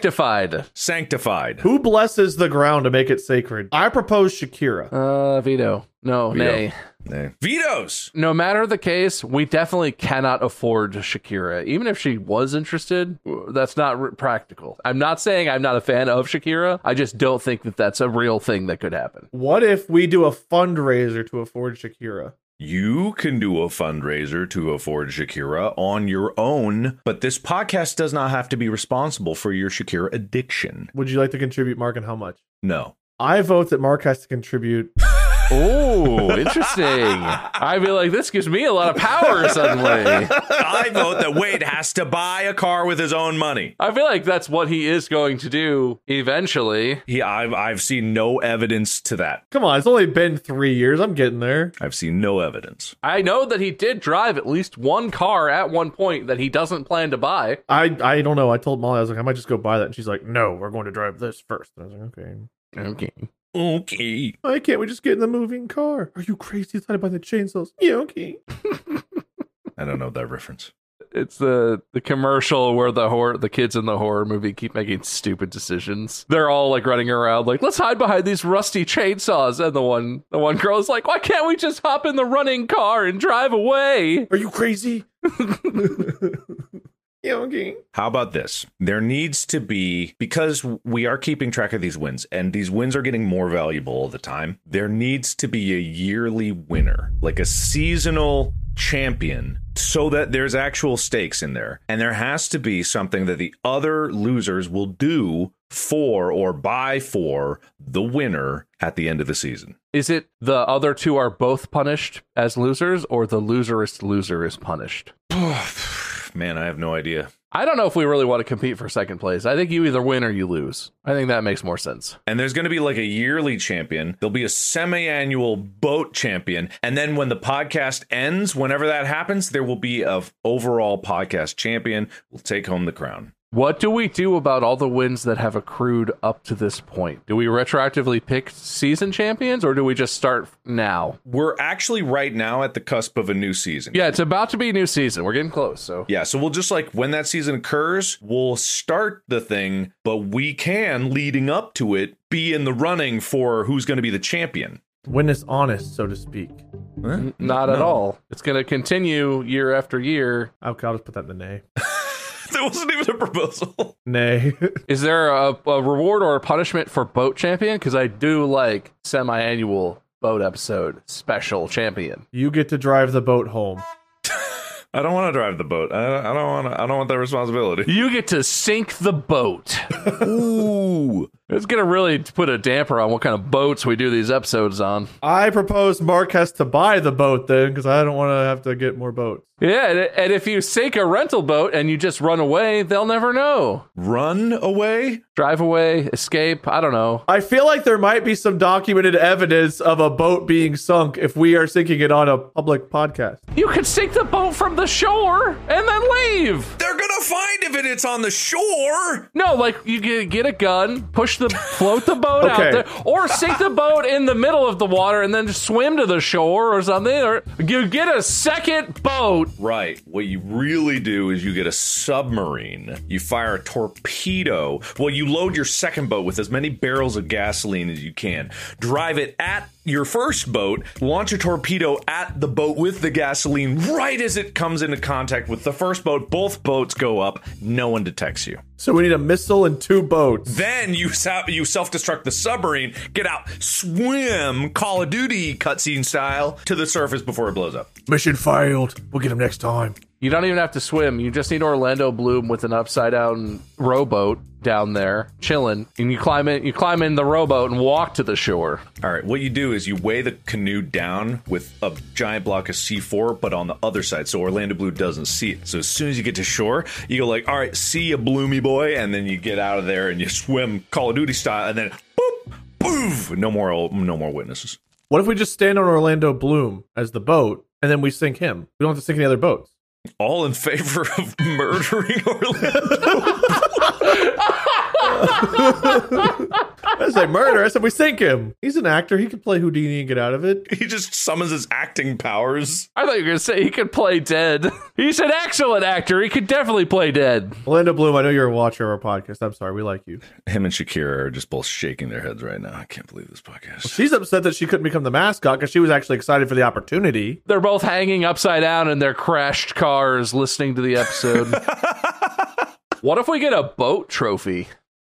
Sanctified. Who blesses the ground to make it sacred? I propose Shakira. Veto. No, Veto. nay. Vetoes. No matter the case, we definitely cannot afford Shakira. Even if she was interested, that's not practical. I'm not saying I'm not a fan of Shakira. I just don't think that that's a real thing that could happen. What if we do a fundraiser to afford Shakira? You can do a fundraiser to afford Shakira on your own, but this podcast does not have to be responsible for your Shakira addiction. Would you like to contribute, Mark, and how much? No. I vote that Mark has to contribute. Oh, interesting. I feel like this gives me a lot of power suddenly. I vote that Wade has to buy a car with his own money. I feel like that's what he is going to do eventually. I've seen no evidence to that. Come on, it's only been 3 years. I'm getting there. I've seen no evidence. I know that he did drive at least one car at one point that he doesn't plan to buy. I don't know. I told Molly, I was like, I might just go buy that. And she's like, no, we're going to drive this first. And I was like, okay. Okay. Why can't we just get in the moving car? Are you crazy? You thought about the chainsaws? Yeah, okay. I don't know that reference. It's the commercial where the kids in the horror movie keep making stupid decisions. They're all like running around like, let's hide behind these rusty chainsaws. And the one girl's like, why can't we just hop in the running car and drive away? Are you crazy? Yeah, okay. How about this? There needs to be, because we are keeping track of these wins, and these wins are getting more valuable all the time, there needs to be a yearly winner, like a seasonal champion, so that there's actual stakes in there. And there has to be something that the other losers will do for or buy for the winner at the end of the season. Is it the other two are both punished as losers, or the loserest loser is punished? Man, I have no idea. I don't know if we really want to compete for second place. I think you either win or you lose. I think that makes more sense. And there's going to be like a yearly champion. There'll be a semi-annual boat champion. And then when the podcast ends, whenever that happens, there will be a overall podcast champion who will take home the crown. What do we do about all the wins that have accrued up to this point? Do we retroactively pick season champions, or do we just start now? We're actually right now at the cusp of a new season. Yeah, it's about to be a new season. We're getting close. So we'll just like when that season occurs, we'll start the thing, but we can, leading up to it, be in the running for who's going to be the champion. When it's honest, so to speak. Not at all. It's going to continue year after year. Okay, I'll just put that in the nay. There wasn't even a proposal. Nay. Is there a reward or a punishment for boat champion? Because I do like semi-annual boat episode special champion. You get to drive the boat home. I don't want to drive the boat. I don't want that responsibility. You get to sink the boat. Ooh. It's going to really put a damper on what kind of boats we do these episodes on. I propose Mark has to buy the boat then, because I don't want to have to get more boats. Yeah, and if you sink a rental boat and you just run away, they'll never know. Run away? Drive away, escape, I don't know. I feel like there might be some documented evidence of a boat being sunk if we are sinking it on a public podcast. You could sink the boat from the shore and then leave. They're going to find if it's on the shore. No, like you get a gun, float the boat out there, or sink the boat in the middle of the water and then just swim to the shore or something, or you get a second boat. Right. What you really do is you get a submarine, you fire a torpedo. Well, you load your second boat with as many barrels of gasoline as you can, drive it at your first boat, launch a torpedo at the boat with the gasoline right as it comes into contact with the first boat. Both boats go up. No one detects you. So we need a missile and 2 boats. Then you self-destruct the submarine, get out, swim, Call of Duty cutscene style, to the surface before it blows up. Mission failed. We'll get him next time. You don't even have to swim. You just need Orlando Bloom with an upside-down rowboat down there, chilling, and you climb in the rowboat and walk to the shore. All right, what you do is you weigh the canoe down with a giant block of C4, but on the other side, so Orlando Bloom doesn't see it. So as soon as you get to shore, you go like, all right, see ya, Bloomy boy, and then you get out of there and you swim Call of Duty style, and then boop, poof, no more witnesses. What if we just stand on Orlando Bloom as the boat, and then we sink him? We don't have to sink any other boats. All in favor of murdering Orlando? I didn't say murder. I said we sink him. He's an actor. He could play Houdini and get out of it. He just summons his acting powers. I thought you were going to say he could play dead. He's an excellent actor. He could definitely play dead. Orlando Bloom, I know you're a watcher of our podcast. I'm sorry. We like you. Him and Shakira are just both shaking their heads right now. I can't believe this podcast. She's upset that she couldn't become the mascot because she was actually excited for the opportunity. They're both hanging upside down in their crashed cars listening to the episode. What if we get a boat trophy?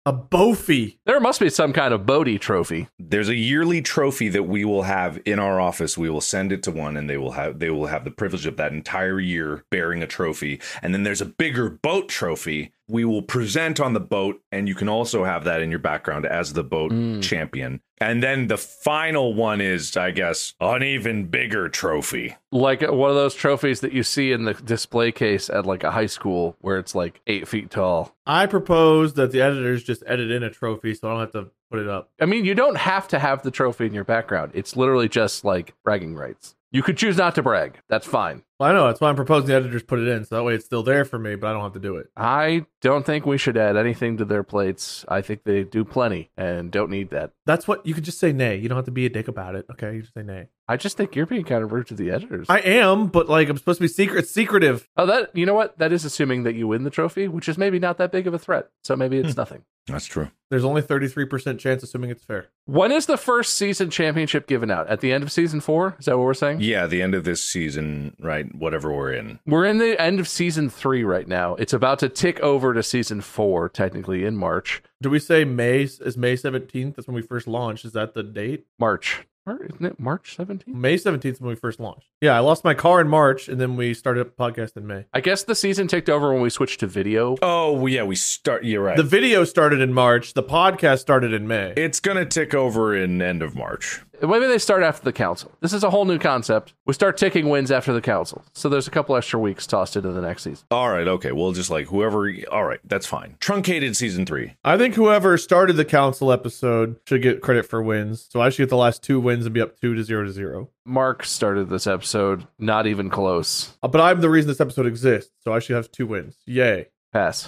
A Bofi. There must be some kind of Bodhi trophy. There's a yearly trophy that we will have in our office. We will send it to one, and they will have the privilege of that entire year bearing a trophy. And then there's a bigger boat trophy we will present on the boat, and you can also have that in your background as the boat champion. And then the final one is, I guess, an even bigger trophy. Like one of those trophies that you see in the display case at like a high school where it's like 8 feet tall. I propose that the editors just edit in a trophy so I don't have to put it up. I mean, you don't have to have the trophy in your background. It's literally just like bragging rights. You could choose not to brag. That's fine. Well, I know. That's why I'm proposing the editors put it in, so that way it's still there for me, but I don't have to do it. I don't think we should add anything to their plates. I think they do plenty and don't need that. That's what you could just say nay. You don't have to be a dick about it. Okay, you just say nay. I just think you're being kind of rude to the editors. I am, but like I'm supposed to be secretive. Oh, that, you know what? That is assuming that you win the trophy, which is maybe not that big of a threat. So maybe it's nothing. That's true. There's only 33% chance, assuming it's fair. When is the first season championship given out? At the end of season 4? Is that what we're saying? Yeah, the end of this season, right? Whatever we're in. We're in the end of season 3 right now. It's about to tick over to season 4, technically in March. Do we say May is May 17th? That's when we first launched. Is that the date? March. Isn't it March 17th? May 17th is when we first launched. Yeah, I lost my car in March, and then we started a podcast in May. I guess the season ticked over when we switched to video. Oh, yeah, you're right. The video started in March. The podcast started in May. It's going to tick over in end of March. Maybe they start after the council. This is a whole new concept. We start ticking wins after the council. So there's a couple extra weeks tossed into the next season. All right, okay. Well, just like whoever... All right, that's fine. Truncated season 3. I think whoever started the council episode should get credit for wins. So I should get the last 2 wins and be up 2-0. Mark started this episode. Not even close. But I'm the reason this episode exists. So I should have 2 wins. Yay. Pass.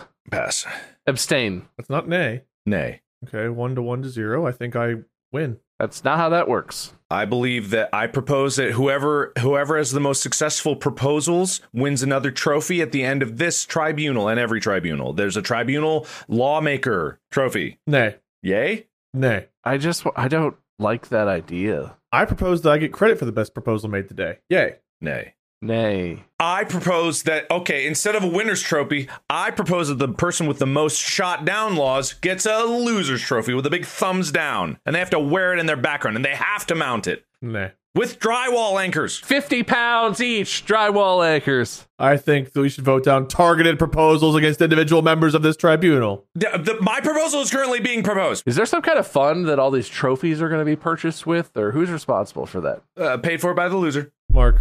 Abstain. That's not nay. Nay. Okay, 1-1-0. I think I win. That's not how that works. I believe that I propose that whoever has the most successful proposals wins another trophy at the end of this tribunal and every tribunal. There's a tribunal lawmaker trophy. Nay. Yay? Nay. I don't like that idea. I propose that I get credit for the best proposal made today. Yay. Nay. Nay. I propose that, okay, instead of a winner's trophy, I propose that the person with the most shot down laws gets a loser's trophy with a big thumbs down. And they have to wear it in their background, and they have to mount it. Nay. With drywall anchors. 50 pounds each, drywall anchors. I think that we should vote down targeted proposals against individual members of this tribunal. My proposal is currently being proposed. Is there some kind of fund that all these trophies are going to be purchased with, or who's responsible for that? Paid for by the loser. Mark.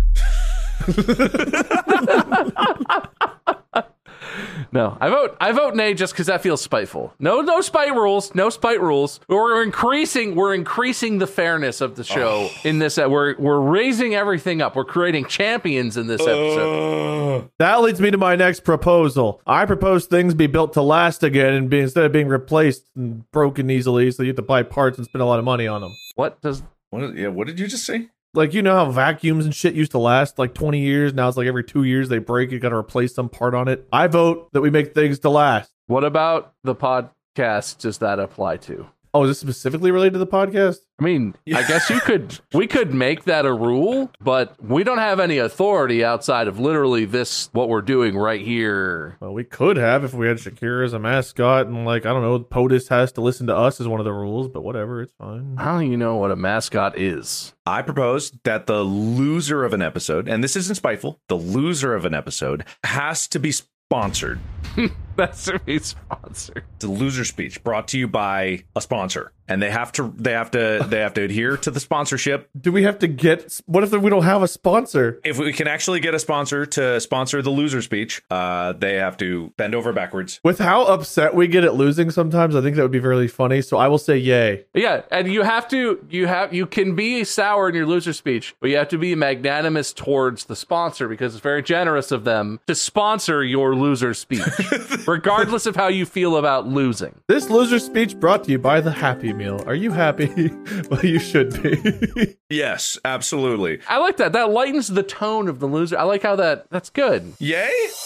No, I vote nay just because that feels spiteful. No spite rules. No spite rules. We're increasing the fairness of the show in this. We're raising everything up. We're creating champions in this episode. That leads me to my next proposal. I propose things be built to last again and instead of being replaced and broken easily, so you have to buy parts and spend a lot of money on them. What did you just say? Like, you know how vacuums and shit used to last like 20 years? Now it's like every 2 years they break, you got to replace some part on it. I vote that we make things to last. What about the podcast does that apply to? Oh, is this specifically related to the podcast? I mean, I guess we could make that a rule, but we don't have any authority outside of literally what we're doing right here. Well, we could have if we had Shakira as a mascot and, like, I don't know, POTUS has to listen to us as one of the rules, but whatever, it's fine. How do you know what a mascot is? I propose that the loser of an episode, and this isn't spiteful, the loser of an episode has to be sponsored. That's to be sponsored. It's a loser speech brought to you by a sponsor, and they have to adhere to the sponsorship. Do we have to get? What if we don't have a sponsor? If we can actually get a sponsor to sponsor the loser speech, they have to bend over backwards. With how upset we get at losing sometimes, I think that would be really funny. So I will say yay. Yeah, and you can be sour in your loser speech, but you have to be magnanimous towards the sponsor because it's very generous of them to sponsor your loser speech. Regardless of how you feel about losing. This loser speech brought to you by the Happy Meal. Are you happy? Well, you should be. Yes, absolutely. I like that. That lightens the tone of the loser. I like how that's good. Yay?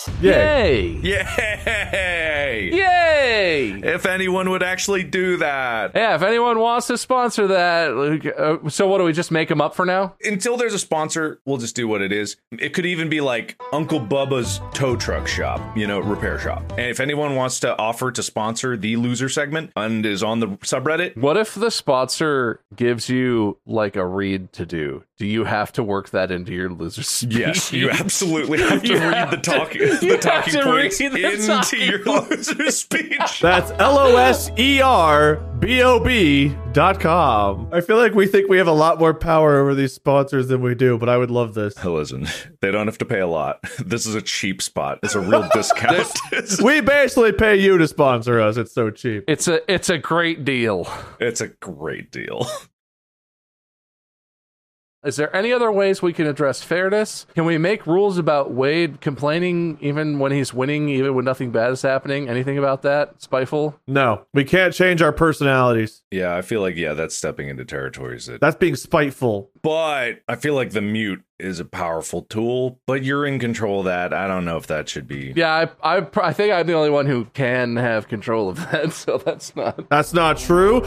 Yay! Yay! Yay! If anyone would actually do that. Yeah, if anyone wants to sponsor that, so what do we just make them up for now? Until there's a sponsor, we'll just do what it is. It could even be like Uncle Bubba's tow truck shop, repair shop. And if anyone wants to offer to sponsor the loser segment and is on the subreddit. What if the sponsor gives you like a read to do? Do you have to work that into your loser speech? Yes, you absolutely have to read the talking points into your loser speech. That's LOSERBOB.com. I feel like we think we have a lot more power over these sponsors than we do, but I would love this. Listen, they don't have to pay a lot. This is a cheap spot. It's a real discount. We basically pay you to sponsor us. It's so cheap. It's a great deal. It's a great deal. Is there any other ways we can address fairness? Can we make rules about Wade complaining even when he's winning, even when nothing bad is happening? Anything about that, Spiteful? No, we can't change our personalities. Yeah, I feel like, that's stepping into territories That's being spiteful. But I feel like the mute is a powerful tool, but you're in control of that. I don't know if that should be. Yeah, I think I'm the only one who can have control of that, so that's not. That's not true.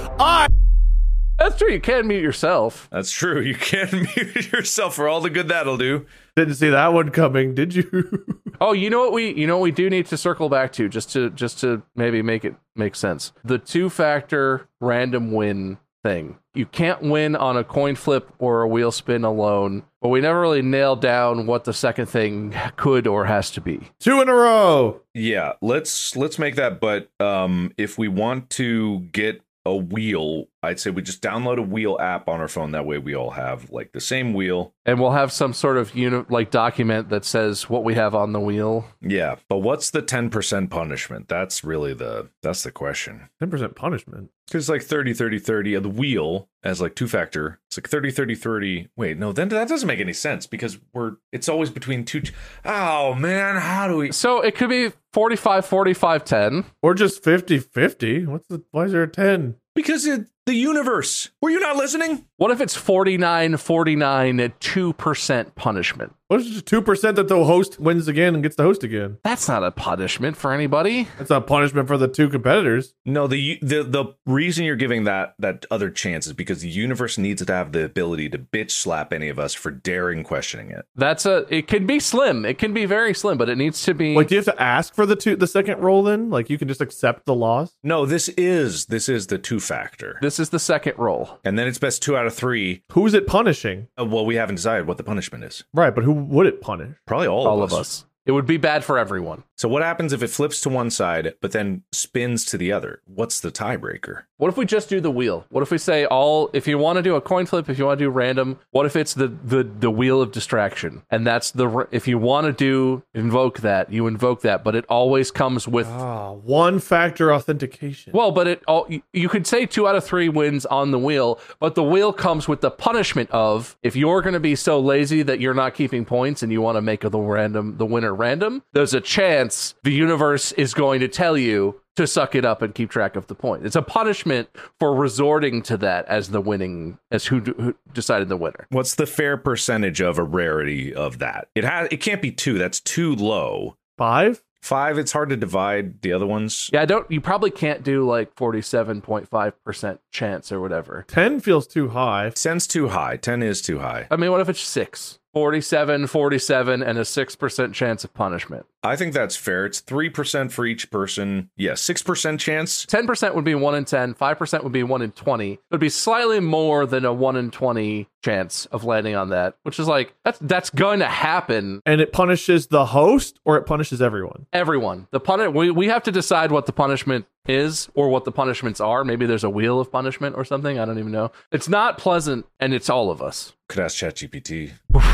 That's true. You can mute yourself. That's true. You can mute yourself for all the good that'll do. Didn't see that one coming, did you? Oh, you know what we do need to circle back to just to maybe make it make sense. The 2-factor random win thing. You can't win on a coin flip or a wheel spin alone, but we never really nailed down what the second thing could or has to be. 2 in a row. Yeah, let's make that. But if we want to get a wheel, I'd say we just download a wheel app on our phone. That way we all have like the same wheel. And we'll have some sort of document that says what we have on the wheel. Yeah. But what's the 10% punishment? That's really that's the question. 10% punishment? Because it's like 30, 30, 30 of the wheel as like 2-factor. It's like 30, 30, 30. Wait, no, then that doesn't make any sense because it's always between two. Oh man, how do we? So it could be 45, 45, 10. Or just 50, 50. Why is there a 10? Because the universe. Were you not listening? What if it's 49, 49, 2% punishment? What if it's just 2% that the host wins again and gets to host again? That's not a punishment for anybody. That's not punishment for the 2 competitors. No, the reason you're giving that other chance is because the universe needs to have the ability to bitch slap any of us for daring questioning it. It can be slim. It can be very slim, but it needs to be. Like, do you have to ask for the second roll then? Like, you can just accept the loss? No, this is the 2-factor. This is the second roll. And then it's best 2 out of 3. Who's it punishing? Well, we haven't decided what the punishment is. Right, but who would it punish? Probably all of us. It would be bad for everyone. So what happens if it flips to one side, but then spins to the other? What's the tiebreaker? What if we just do the wheel? What if we say if you want to do a coin flip, if you want to do random, what if it's the wheel of distraction? And that's if you want to invoke that, you invoke that, but it always comes with 1-factor authentication. Well, but you could say 2 out of 3 wins on the wheel, but the wheel comes with the punishment of if you're going to be so lazy that you're not keeping points and you want to make the winner random, there's a chance the universe is going to tell you to suck it up and keep track of the point. It's a punishment for resorting to that as who decided the winner. What's the fair percentage of a rarity of that? It can't be 2. That's too low. 5? 5, it's hard to divide the other ones. Yeah, you probably can't do like 47.5% chance or whatever. 10 feels too high. 10's too high. 10 is too high. I mean, what if it's 6? 47, 47, and a 6% chance of punishment. I think that's fair. It's 3% for each person. Yeah, 6% chance. 10% would be 1 in 10. 5% would be 1 in 20. It would be slightly more than a 1 in 20 chance of landing on that, which is like, that's going to happen. And it punishes the host or it punishes everyone? Everyone. We have to decide what the punishment is or what the punishments are. Maybe there's a wheel of punishment or something. I don't even know. It's not pleasant, and it's all of us. Could ask ChatGPT.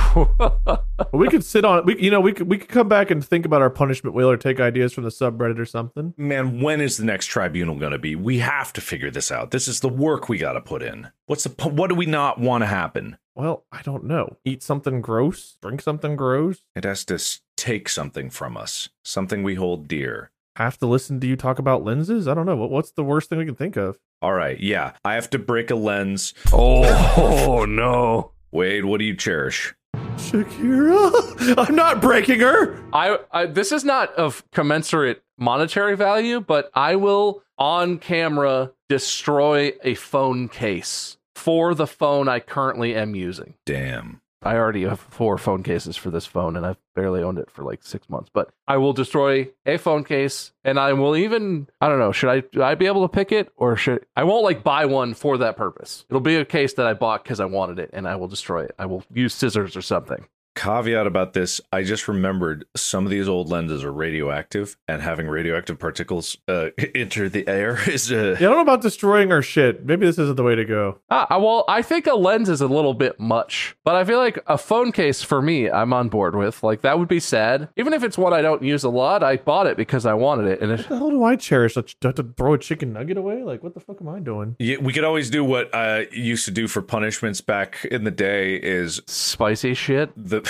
We could sit on it. We could come back and think about our punishment wheel or take ideas from the subreddit or something. Man, when is the next tribunal going to be? We have to figure this out. This is the work we got to put in. What do we not want to happen? Well, I don't know. Eat something gross? Drink something gross? It has to take something from us. Something we hold dear. Have to listen to you talk about lenses? I don't know. What's the worst thing we can think of? All right, yeah. I have to break a lens. Oh, no. Wade, what do you cherish? Shakira? I'm not breaking her. I this is not of commensurate monetary value, but I will on camera destroy a phone case for the phone I currently am using. Damn. I already have 4 phone cases for this phone, and I've barely owned it for like 6 months. But I will destroy a phone case, and I will even, I don't know, should I be able to pick it, or should I won't like buy one for that purpose. It'll be a case that I bought because I wanted it, and I will destroy it. I will use scissors or something. Caveat about this, I just remembered some of these old lenses are radioactive, and having radioactive particles enter the air is Yeah, I don't know about destroying our shit. Maybe this isn't the way to go. Well, I think a lens is a little bit much, but I feel like a phone case for me, I'm on board with. Like, that would be sad. Even if it's one I don't use a lot, I bought it because I wanted it. And What the hell do I cherish? Do I have to throw a chicken nugget away? Like, what the fuck am I doing? Yeah, we could always do what I used to do for punishments back in the day is spicy shit.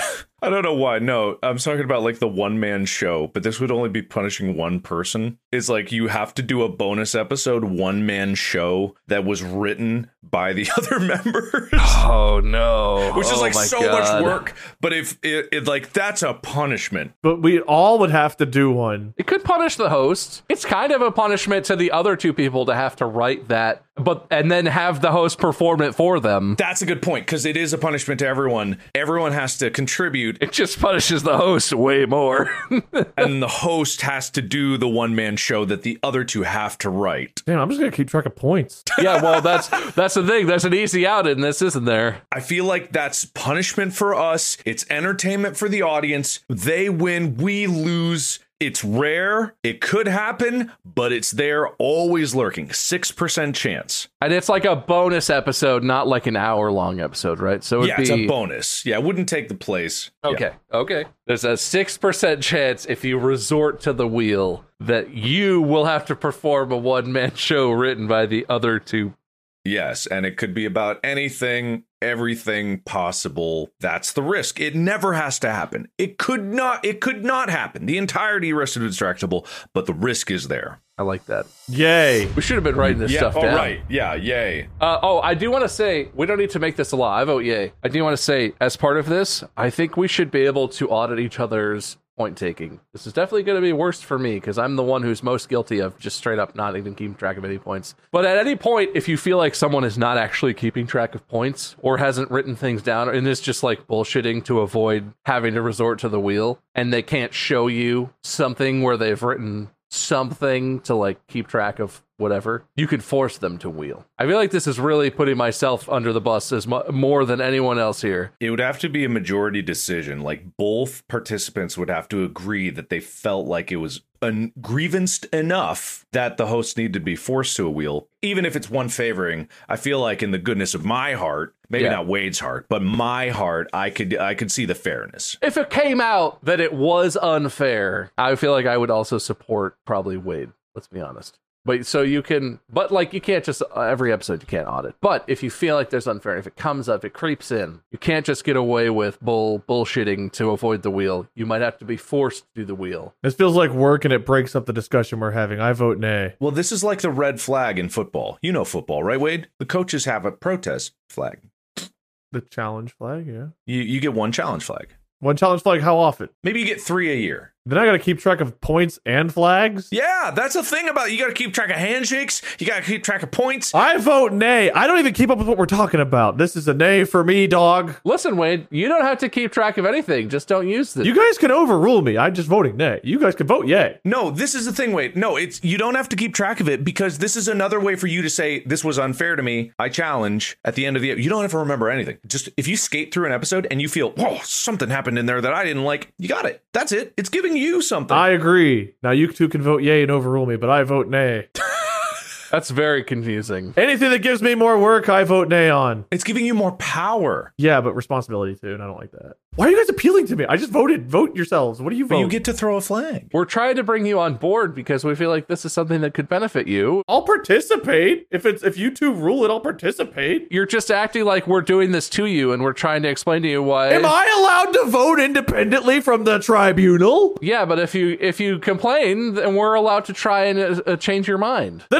I don't know why. No, I'm talking about like the one-man show, but this would only be punishing one person. It's like you have to do a bonus episode one-man show that was written by the other members. Oh no. Which is like so much work, but if it like that's a punishment. But we all would have to do one. It could punish the host. It's kind of a punishment to the other 2 people to have to write that, and then have the host perform it for them. That's a good point, because it is a punishment to everyone. Everyone has to contribute. It just punishes the host way more. And the host has to do the one-man show that the other 2 have to write. Damn, I'm just gonna keep track of points. Yeah, well, that's the thing. There's an easy out in this, isn't there? I feel like that's punishment for us. It's entertainment for the audience. They win, we lose. It's rare. It could happen, but it's there, always lurking. 6% chance. And it's like a bonus episode, not like an hour-long episode, right? So it's a bonus. Yeah, it wouldn't take the place. Okay, okay. There's a 6% chance if you resort to the wheel that you will have to perform a one-man show written by the other 2. Yes, and it could be about anything, everything possible. That's the risk. It never has to happen. It could not happen. The entirety Arrested and Distractible, but the risk is there. I like that. Yay. We should have been writing this stuff down. Oh, right. Yeah, yay. I do want to say, we don't need to make this a law. I vote yay. I do want to say, as part of this, I think we should be able to audit each other's point taking. This is definitely going to be worse for me because I'm the one who's most guilty of just straight up not even keeping track of any points. But at any point, if you feel like someone is not actually keeping track of points or hasn't written things down and is just like bullshitting to avoid having to resort to the wheel, and they can't show you something where they've written something to like keep track of whatever, you could force them to wheel. I feel like this is really putting myself under the bus as more than anyone else here. It would have to be a majority decision. Like both participants would have to agree that they felt like it was grievance enough that the host needed to be forced to a wheel. Even if it's one favoring, I feel like in the goodness of my heart, maybe not Wade's heart, but my heart, I could see the fairness. If it came out that it was unfair, I feel like I would also support probably Wade. Let's be honest. But so you can, but like you can't just every episode you can't audit. But if you feel like there's unfair, if it comes up, it creeps in, you can't just get away with bullshitting to avoid the wheel. You might have to be forced to do the wheel. This feels like work and it breaks up the discussion we're having. I vote nay. Well, this is like the red flag in football. You know football, right, Wade? The coaches have a protest flag. The challenge flag, yeah. You get one challenge flag. One challenge flag, how often? Maybe you get 3 a year. Then I gotta keep track of points and flags? Yeah, that's the thing about it. You gotta keep track of handshakes. You gotta keep track of points. I vote nay. I don't even keep up with what we're talking about. This is a nay for me, dog. Listen, Wade, you don't have to keep track of anything. Just don't use this. You guys can overrule me. I'm just voting nay. You guys can vote yay. No, this is the thing, Wade. No, you don't have to keep track of it because this is another way for you to say, this was unfair to me. I challenge at the end of the episode. You don't have to remember anything. Just if you skate through an episode and you feel, whoa, something happened in there that I didn't like, you got it. That's it. It's giving you something. I agree. Now you two can vote yay and overrule me, but I vote nay. That's very confusing. Anything that gives me more work, I vote nay on. It's giving you more power. Yeah, but responsibility too, and I don't like that. Why are you guys appealing to me? I just voted. Vote yourselves. What do you vote? But you get to throw a flag. We're trying to bring you on board because we feel like this is something that could benefit you. I'll participate. If you two rule it, I'll participate. You're just acting like we're doing this to you and we're trying to explain to you why. Am I allowed to vote independently from the tribunal? Yeah, but if you complain, then we're allowed to try and change your mind. Then I vote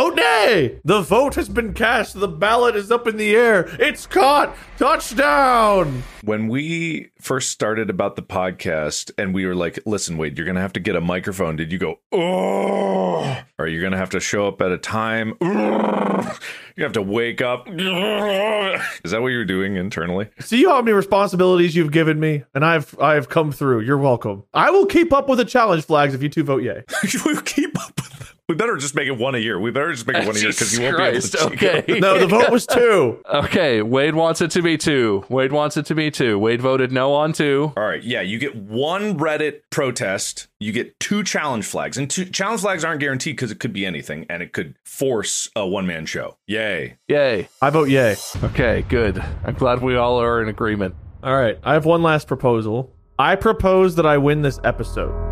vote nay. The vote has been cast. The ballot is up in the air. It's caught. Touchdown. When we first started about the podcast and we were like, listen, Wade, you're going to have to get a microphone. Did you go, oh, or you're going to have to show up at a time? You have to wake up. Is that what you're doing internally? See how many responsibilities you've given me, and I've come through. You're welcome. I will keep up with the challenge flags if you two vote yay. We'll keep up with them. We better just make it one a year. Because you won't be able to. Okay. No, the vote was 2. Okay, Wade wants it to be 2. Wade voted no on 2. All right, yeah, you get 1 Reddit protest. You get 2 challenge flags. And 2 challenge flags aren't guaranteed because it could be anything, and it could force a one-man show. Yay. I vote yay. Okay, good. I'm glad we all are in agreement. All right, I have one last proposal. I propose that I win this episode.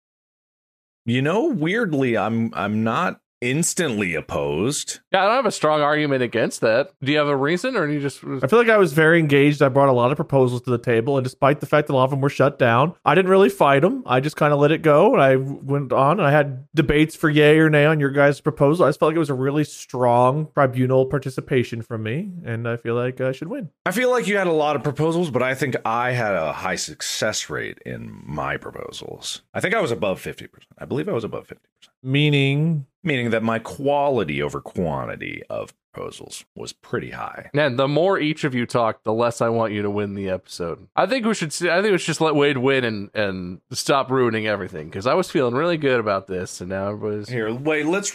You know, weirdly, I'm not instantly opposed. Yeah, I don't have a strong argument against that. Do you have a reason, or do you just... I feel like I was very engaged. I brought a lot of proposals to the table, and despite the fact that a lot of them were shut down, I didn't really fight them. I just kind of let it go, and I went on, and I had debates for yay or nay on your guys' proposal. I just felt like it was a really strong tribunal participation from me, and I feel like I should win. I feel like you had a lot of proposals, but I think I had a high success rate in my proposals. I think I was above 50%. I believe I was above 50%. Meaning that my quality over quantity of proposals was pretty high. And the more each of you talk, the less I want you to win the episode. I think we should just let Wade win and stop ruining everything, because I was feeling really good about this, and now everybody's... Here, wait, let's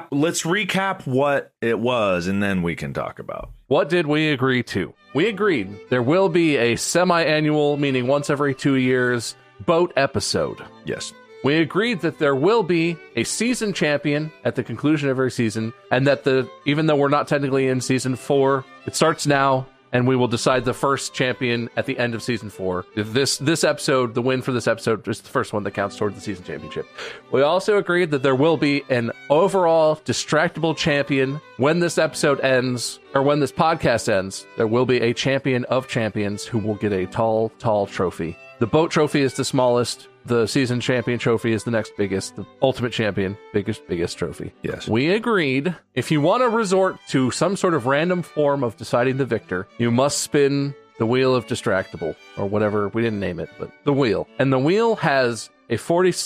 recap what it was, and then we can talk about. What did we agree to? We agreed there will be a semi-annual, meaning once every 2 years, boat episode. Yes. We agreed that there will be a season champion at the conclusion of every season, and that even though we're not technically in season 4, it starts now, and we will decide the first champion at the end of season 4. This episode, the win for this episode, is the first one that counts toward the season championship. We also agreed that there will be an overall distractible champion when this episode ends, or when this podcast ends. There will be a champion of champions who will get a tall trophy. The boat trophy is the smallest. The season champion trophy is the next biggest. The ultimate champion, biggest trophy. Yes. We agreed, if you want to resort to some sort of random form of deciding the victor, you must spin the wheel of distractible, or whatever. We didn't name it, but the wheel. And the wheel has a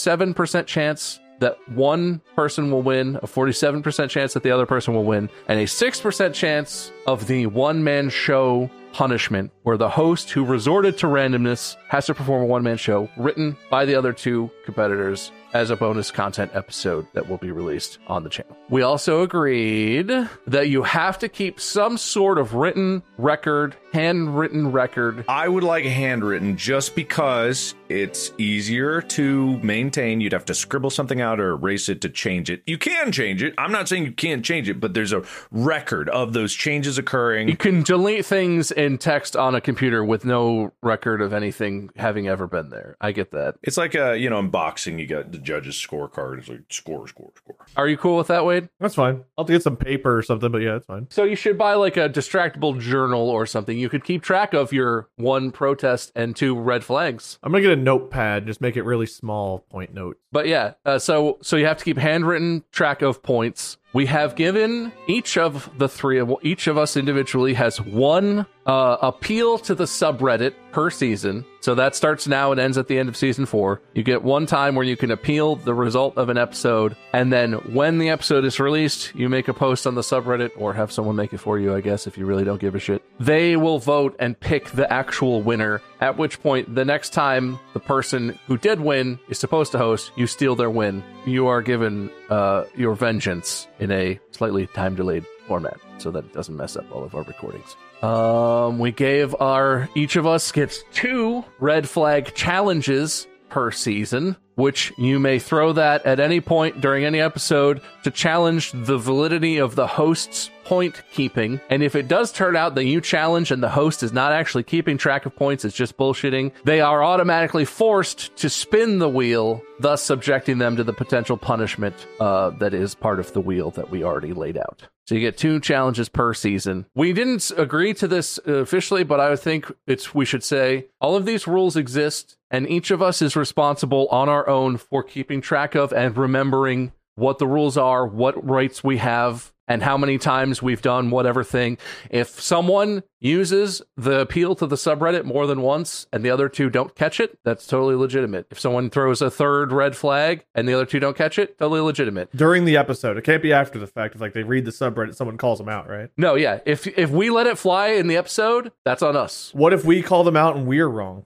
47% chance that one person will win, a 47% chance that the other person will win, and a 6% chance of the one-man show punishment, where the host who resorted to randomness has to perform a one-man show written by the other 2 competitors as a bonus content episode that will be released on the channel. We also agreed that you have to keep some sort of written record, handwritten record. I would like handwritten just because it's easier to maintain. You'd have to scribble something out or erase it to change it. You can change it. I'm not saying you can't change it, but there's a record of those changes occurring. You can delete things in text on a computer with no record of anything having ever been there. I get that. It's like in boxing, you got the judge's scorecard. It's like score. Are you cool with that, Wade? that's fine. I'll have to get some paper or something, but yeah, it's fine. So you should buy like a distractible journal or something. You could keep track of your 1 protest and 2 red flags. I'm gonna get a notepad, just make it really small, point notes. But yeah, so you have to keep handwritten track of points. We have given each of us individually has 1 appeal to the subreddit per season. So that starts now and ends at the end of season 4. You get 1 time where you can appeal the result of an episode, and then when the episode is released, you make a post on the subreddit, or have someone make it for you, I guess, if you really don't give a shit. They will vote and pick the actual winner, at which point the next time the person who did win is supposed to host, you steal their win. You are given your vengeance in a slightly time-delayed format, so that it doesn't mess up all of our recordings. We gave each of us gets 2 red flag challenges per season, which you may throw that at any point during any episode to challenge the validity of the host's point keeping. And if it does turn out that you challenge and the host is not actually keeping track of points, it's just bullshitting, they are automatically forced to spin the wheel, thus subjecting them to the potential punishment that is part of the wheel that we already laid out. So you get 2 challenges per season. We didn't agree to this officially, but I would think we should say all of these rules exist, and each of us is responsible on our own for keeping track of and remembering what the rules are, what rights we have, and how many times we've done whatever thing. If someone uses the appeal to the subreddit more than once and the other two don't catch it, that's totally legitimate. If someone throws a third red flag and the other two don't catch it, totally legitimate. During the episode. It can't be after the fact. If like they read the subreddit, someone calls them out, right? No, yeah. If we let it fly in the episode, that's on us. What if we call them out and we're wrong?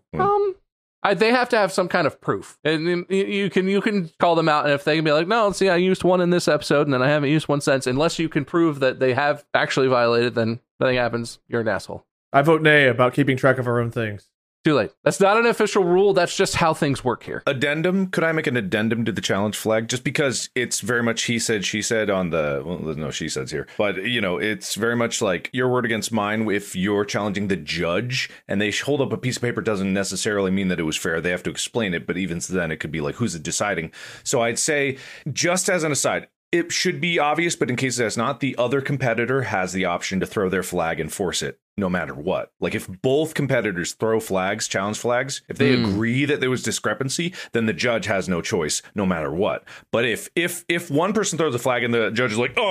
They have to have some kind of proof, and you can call them out, and if they can be like, no, see, I used one in this episode, and then I haven't used one since, unless you can prove that they have actually violated, then nothing happens. You're an asshole. I vote nay about keeping track of our own things. Too late. That's not an official rule. That's just how things work here. Addendum. Could I make an addendum to the challenge flag? Just because it's very much he said, she said on the, well, there's no she says here, but it's very much like your word against mine. If you're challenging the judge and they hold up a piece of paper, doesn't necessarily mean that it was fair. They have to explain it. But even then it could be like, who's deciding? So I'd say, just as an aside, it should be obvious, but in case that's not, the other competitor has the option to throw their flag and force it no matter what. Like if both competitors throw flags, challenge flags, if they agree that there was discrepancy, then the judge has no choice no matter what. But if one person throws a flag and the judge is like,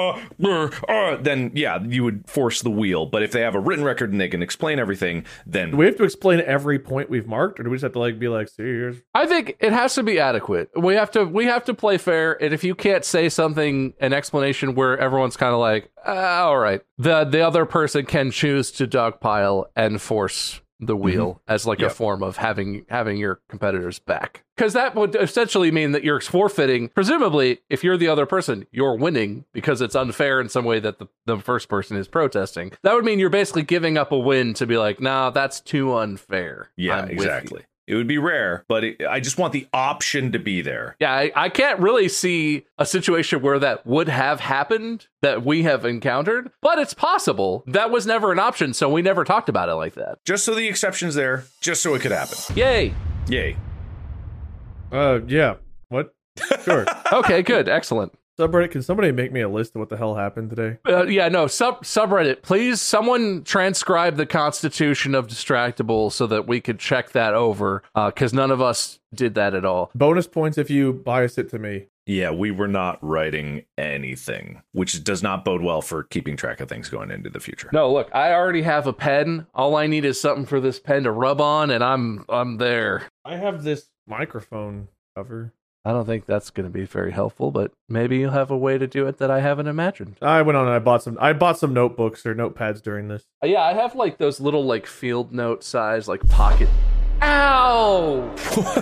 then yeah, you would force the wheel. But if they have a written record and they can explain everything, then Do we have to explain every point we've marked, or do we just have to like be like, see, here's... I think it has to be adequate. We have to play fair, and if you can't say something, an explanation where everyone's kind of like, all right, the other person can choose to dogpile and force the wheel as like a form of having your competitors back. Because that would essentially mean that you're forfeiting. Presumably, if you're the other person, you're winning because it's unfair in some way that the first person is protesting. That would mean you're basically giving up a win to be like, nah, that's too unfair. Yeah, exactly. It would be rare, but I just want the option to be there. Yeah, I can't really see a situation where that would have happened that we have encountered, but it's possible. That was never an option, so we never talked about it like that. Just so the exception's there, just so it could happen. Yay. Yay. Yeah. What? Sure. Okay, good. Excellent. Subreddit, can somebody make me a list of what the hell happened today? Subreddit, please, someone transcribe the Constitution of Distractable so that we could check that over, because none of us did that at all. Bonus points if you bias it to me. Yeah, we were not writing anything, which does not bode well for keeping track of things going into the future. No, look, I already have a pen. All I need is something for this pen to rub on, and I'm there. I have this microphone cover. I don't think that's going to be very helpful, but maybe you'll have a way to do it that I haven't imagined. I went on and I bought some notebooks or notepads during this. Yeah, I have like those little like field note size like pocket. Ow!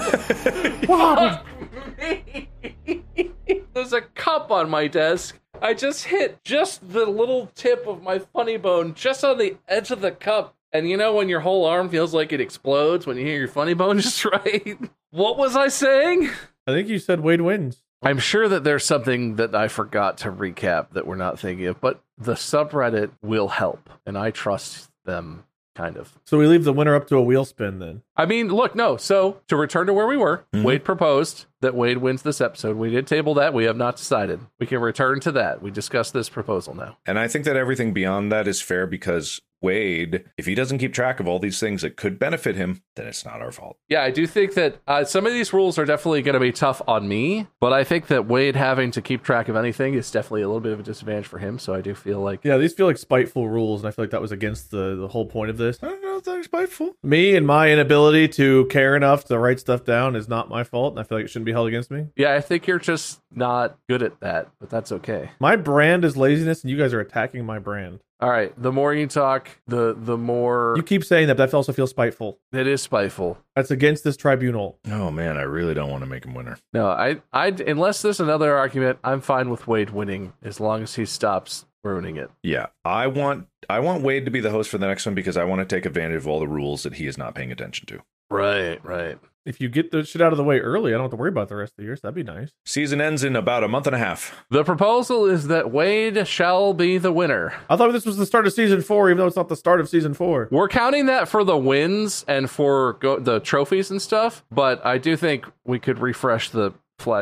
Fuck me! There's a cup on my desk. I just hit just the little tip of my funny bone just on the edge of the cup. And you know when your whole arm feels like it explodes when you hear your funny bone just right? What was I saying? I think you said Wade wins. I'm sure that there's something that I forgot to recap that we're not thinking of, but the subreddit will help, and I trust them, kind of. So we leave the winner up to a wheel spin then. I mean, look, no. So to return to where we were, Wade proposed that Wade wins this episode. We did table that. We have not decided. We can return to that. We discussed this proposal now. And I think that everything beyond that is fair because Wade, if he doesn't keep track of all these things that could benefit him, then it's not our fault. Yeah, I do think that some of these rules are definitely going to be tough on me, but I think that Wade having to keep track of anything is definitely a little bit of a disadvantage for him, so I do feel like... Yeah, these feel like spiteful rules, and I feel like that was against the whole point of this. I don't know if they're spiteful. Me and my inability to care enough to write stuff down is not my fault, and I feel like it shouldn't be held against me. Yeah, I think you're just not good at that, but that's okay. My brand is laziness, and you guys are attacking my brand. All right, the more you talk, the more... You keep saying that, but that also feels spiteful. It is spiteful. That's against this tribunal. Oh, man, I really don't want to make him winner. No, I unless there's another argument, I'm fine with Wade winning as long as he stops ruining it. Yeah, I want Wade to be the host for the next one because I want to take advantage of all the rules that he is not paying attention to. Right. If you get the shit out of the way early, I don't have to worry about the rest of the year, so that'd be nice. Season ends in about a month and a half. The proposal is that Wade shall be the winner. I thought this was the start of season 4, even though it's not the start of season 4. We're counting that for the wins and for the trophies and stuff, but I do think we could refresh the flags.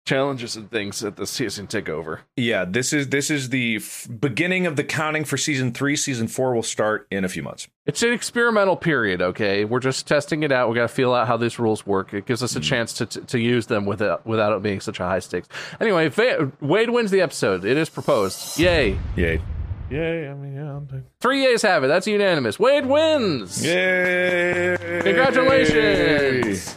challenges and things that the season take over. Yeah, this is the beginning of the counting for season 3. Season 4 will start in a few months. It's an experimental period, okay? We're just testing it out. We got to feel out how these rules work. It gives us a chance to use them without it being such a high stakes. Anyway, Wade wins the episode. It is proposed. Yay. Yay. Yay, I mean, yeah. 3 yeas have it. That's unanimous. Wade wins. Yay! Congratulations.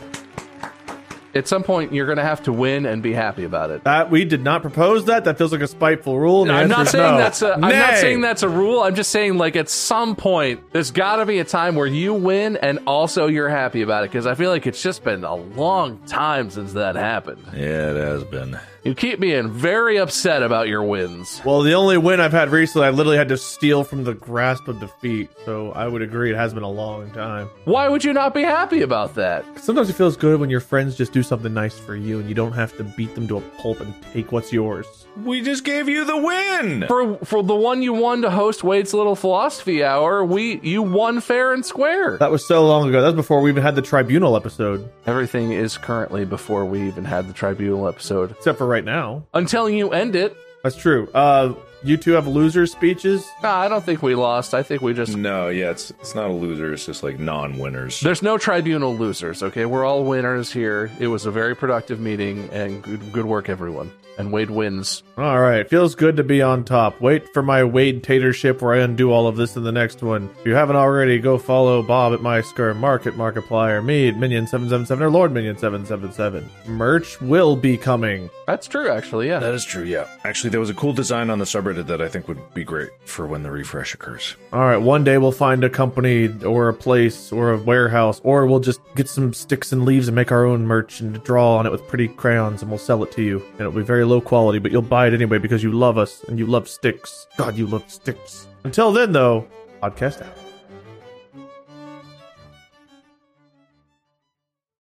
At some point, you're going to have to win and be happy about it. We did not propose that. That feels like a spiteful rule. I'm not saying no. I'm not saying that's a rule. I'm just saying, like, at some point, there's got to be a time where you win and also you're happy about it, because I feel like it's just been a long time since that happened. Yeah, it has been. You keep being very upset about your wins. Well, the only win I've had recently, I literally had to steal from the grasp of defeat. So I would agree it has been a long time. Why would you not be happy about that? Sometimes it feels good when your friends just do something nice for you and you don't have to beat them to a pulp and take what's yours. We just gave you the win! For the one you won to host Wade's Little Philosophy Hour, you won fair and square. That was so long ago. That was before we even had the Tribunal episode. Everything is currently before we even had the Tribunal episode. Except for right now. Until you end it. That's true. You two have loser speeches? Nah, I don't think we lost. I think we just... No, yeah, it's not a loser. It's just like non-winners. There's no Tribunal losers, okay? We're all winners here. It was a very productive meeting, and good work, everyone. And Wade wins. All right. Feels good to be on top. Wait for my Wade Tatership where I undo all of this in the next one. If you haven't already, go follow Bob at MySkur, Mark at Markiplier, me at Minion777, or Lord Minion777. Merch will be coming. That's true, actually, yeah. That is true, yeah. Actually, there was a cool design on the subreddit that I think would be great for when the refresh occurs. All right. One day we'll find a company or a place or a warehouse, or we'll just get some sticks and leaves and make our own merch and draw on it with pretty crayons, and we'll sell it to you. And it'll be very low quality, but you'll buy it anyway because you love us and you love sticks. God, you love sticks. Until then, though, podcast out.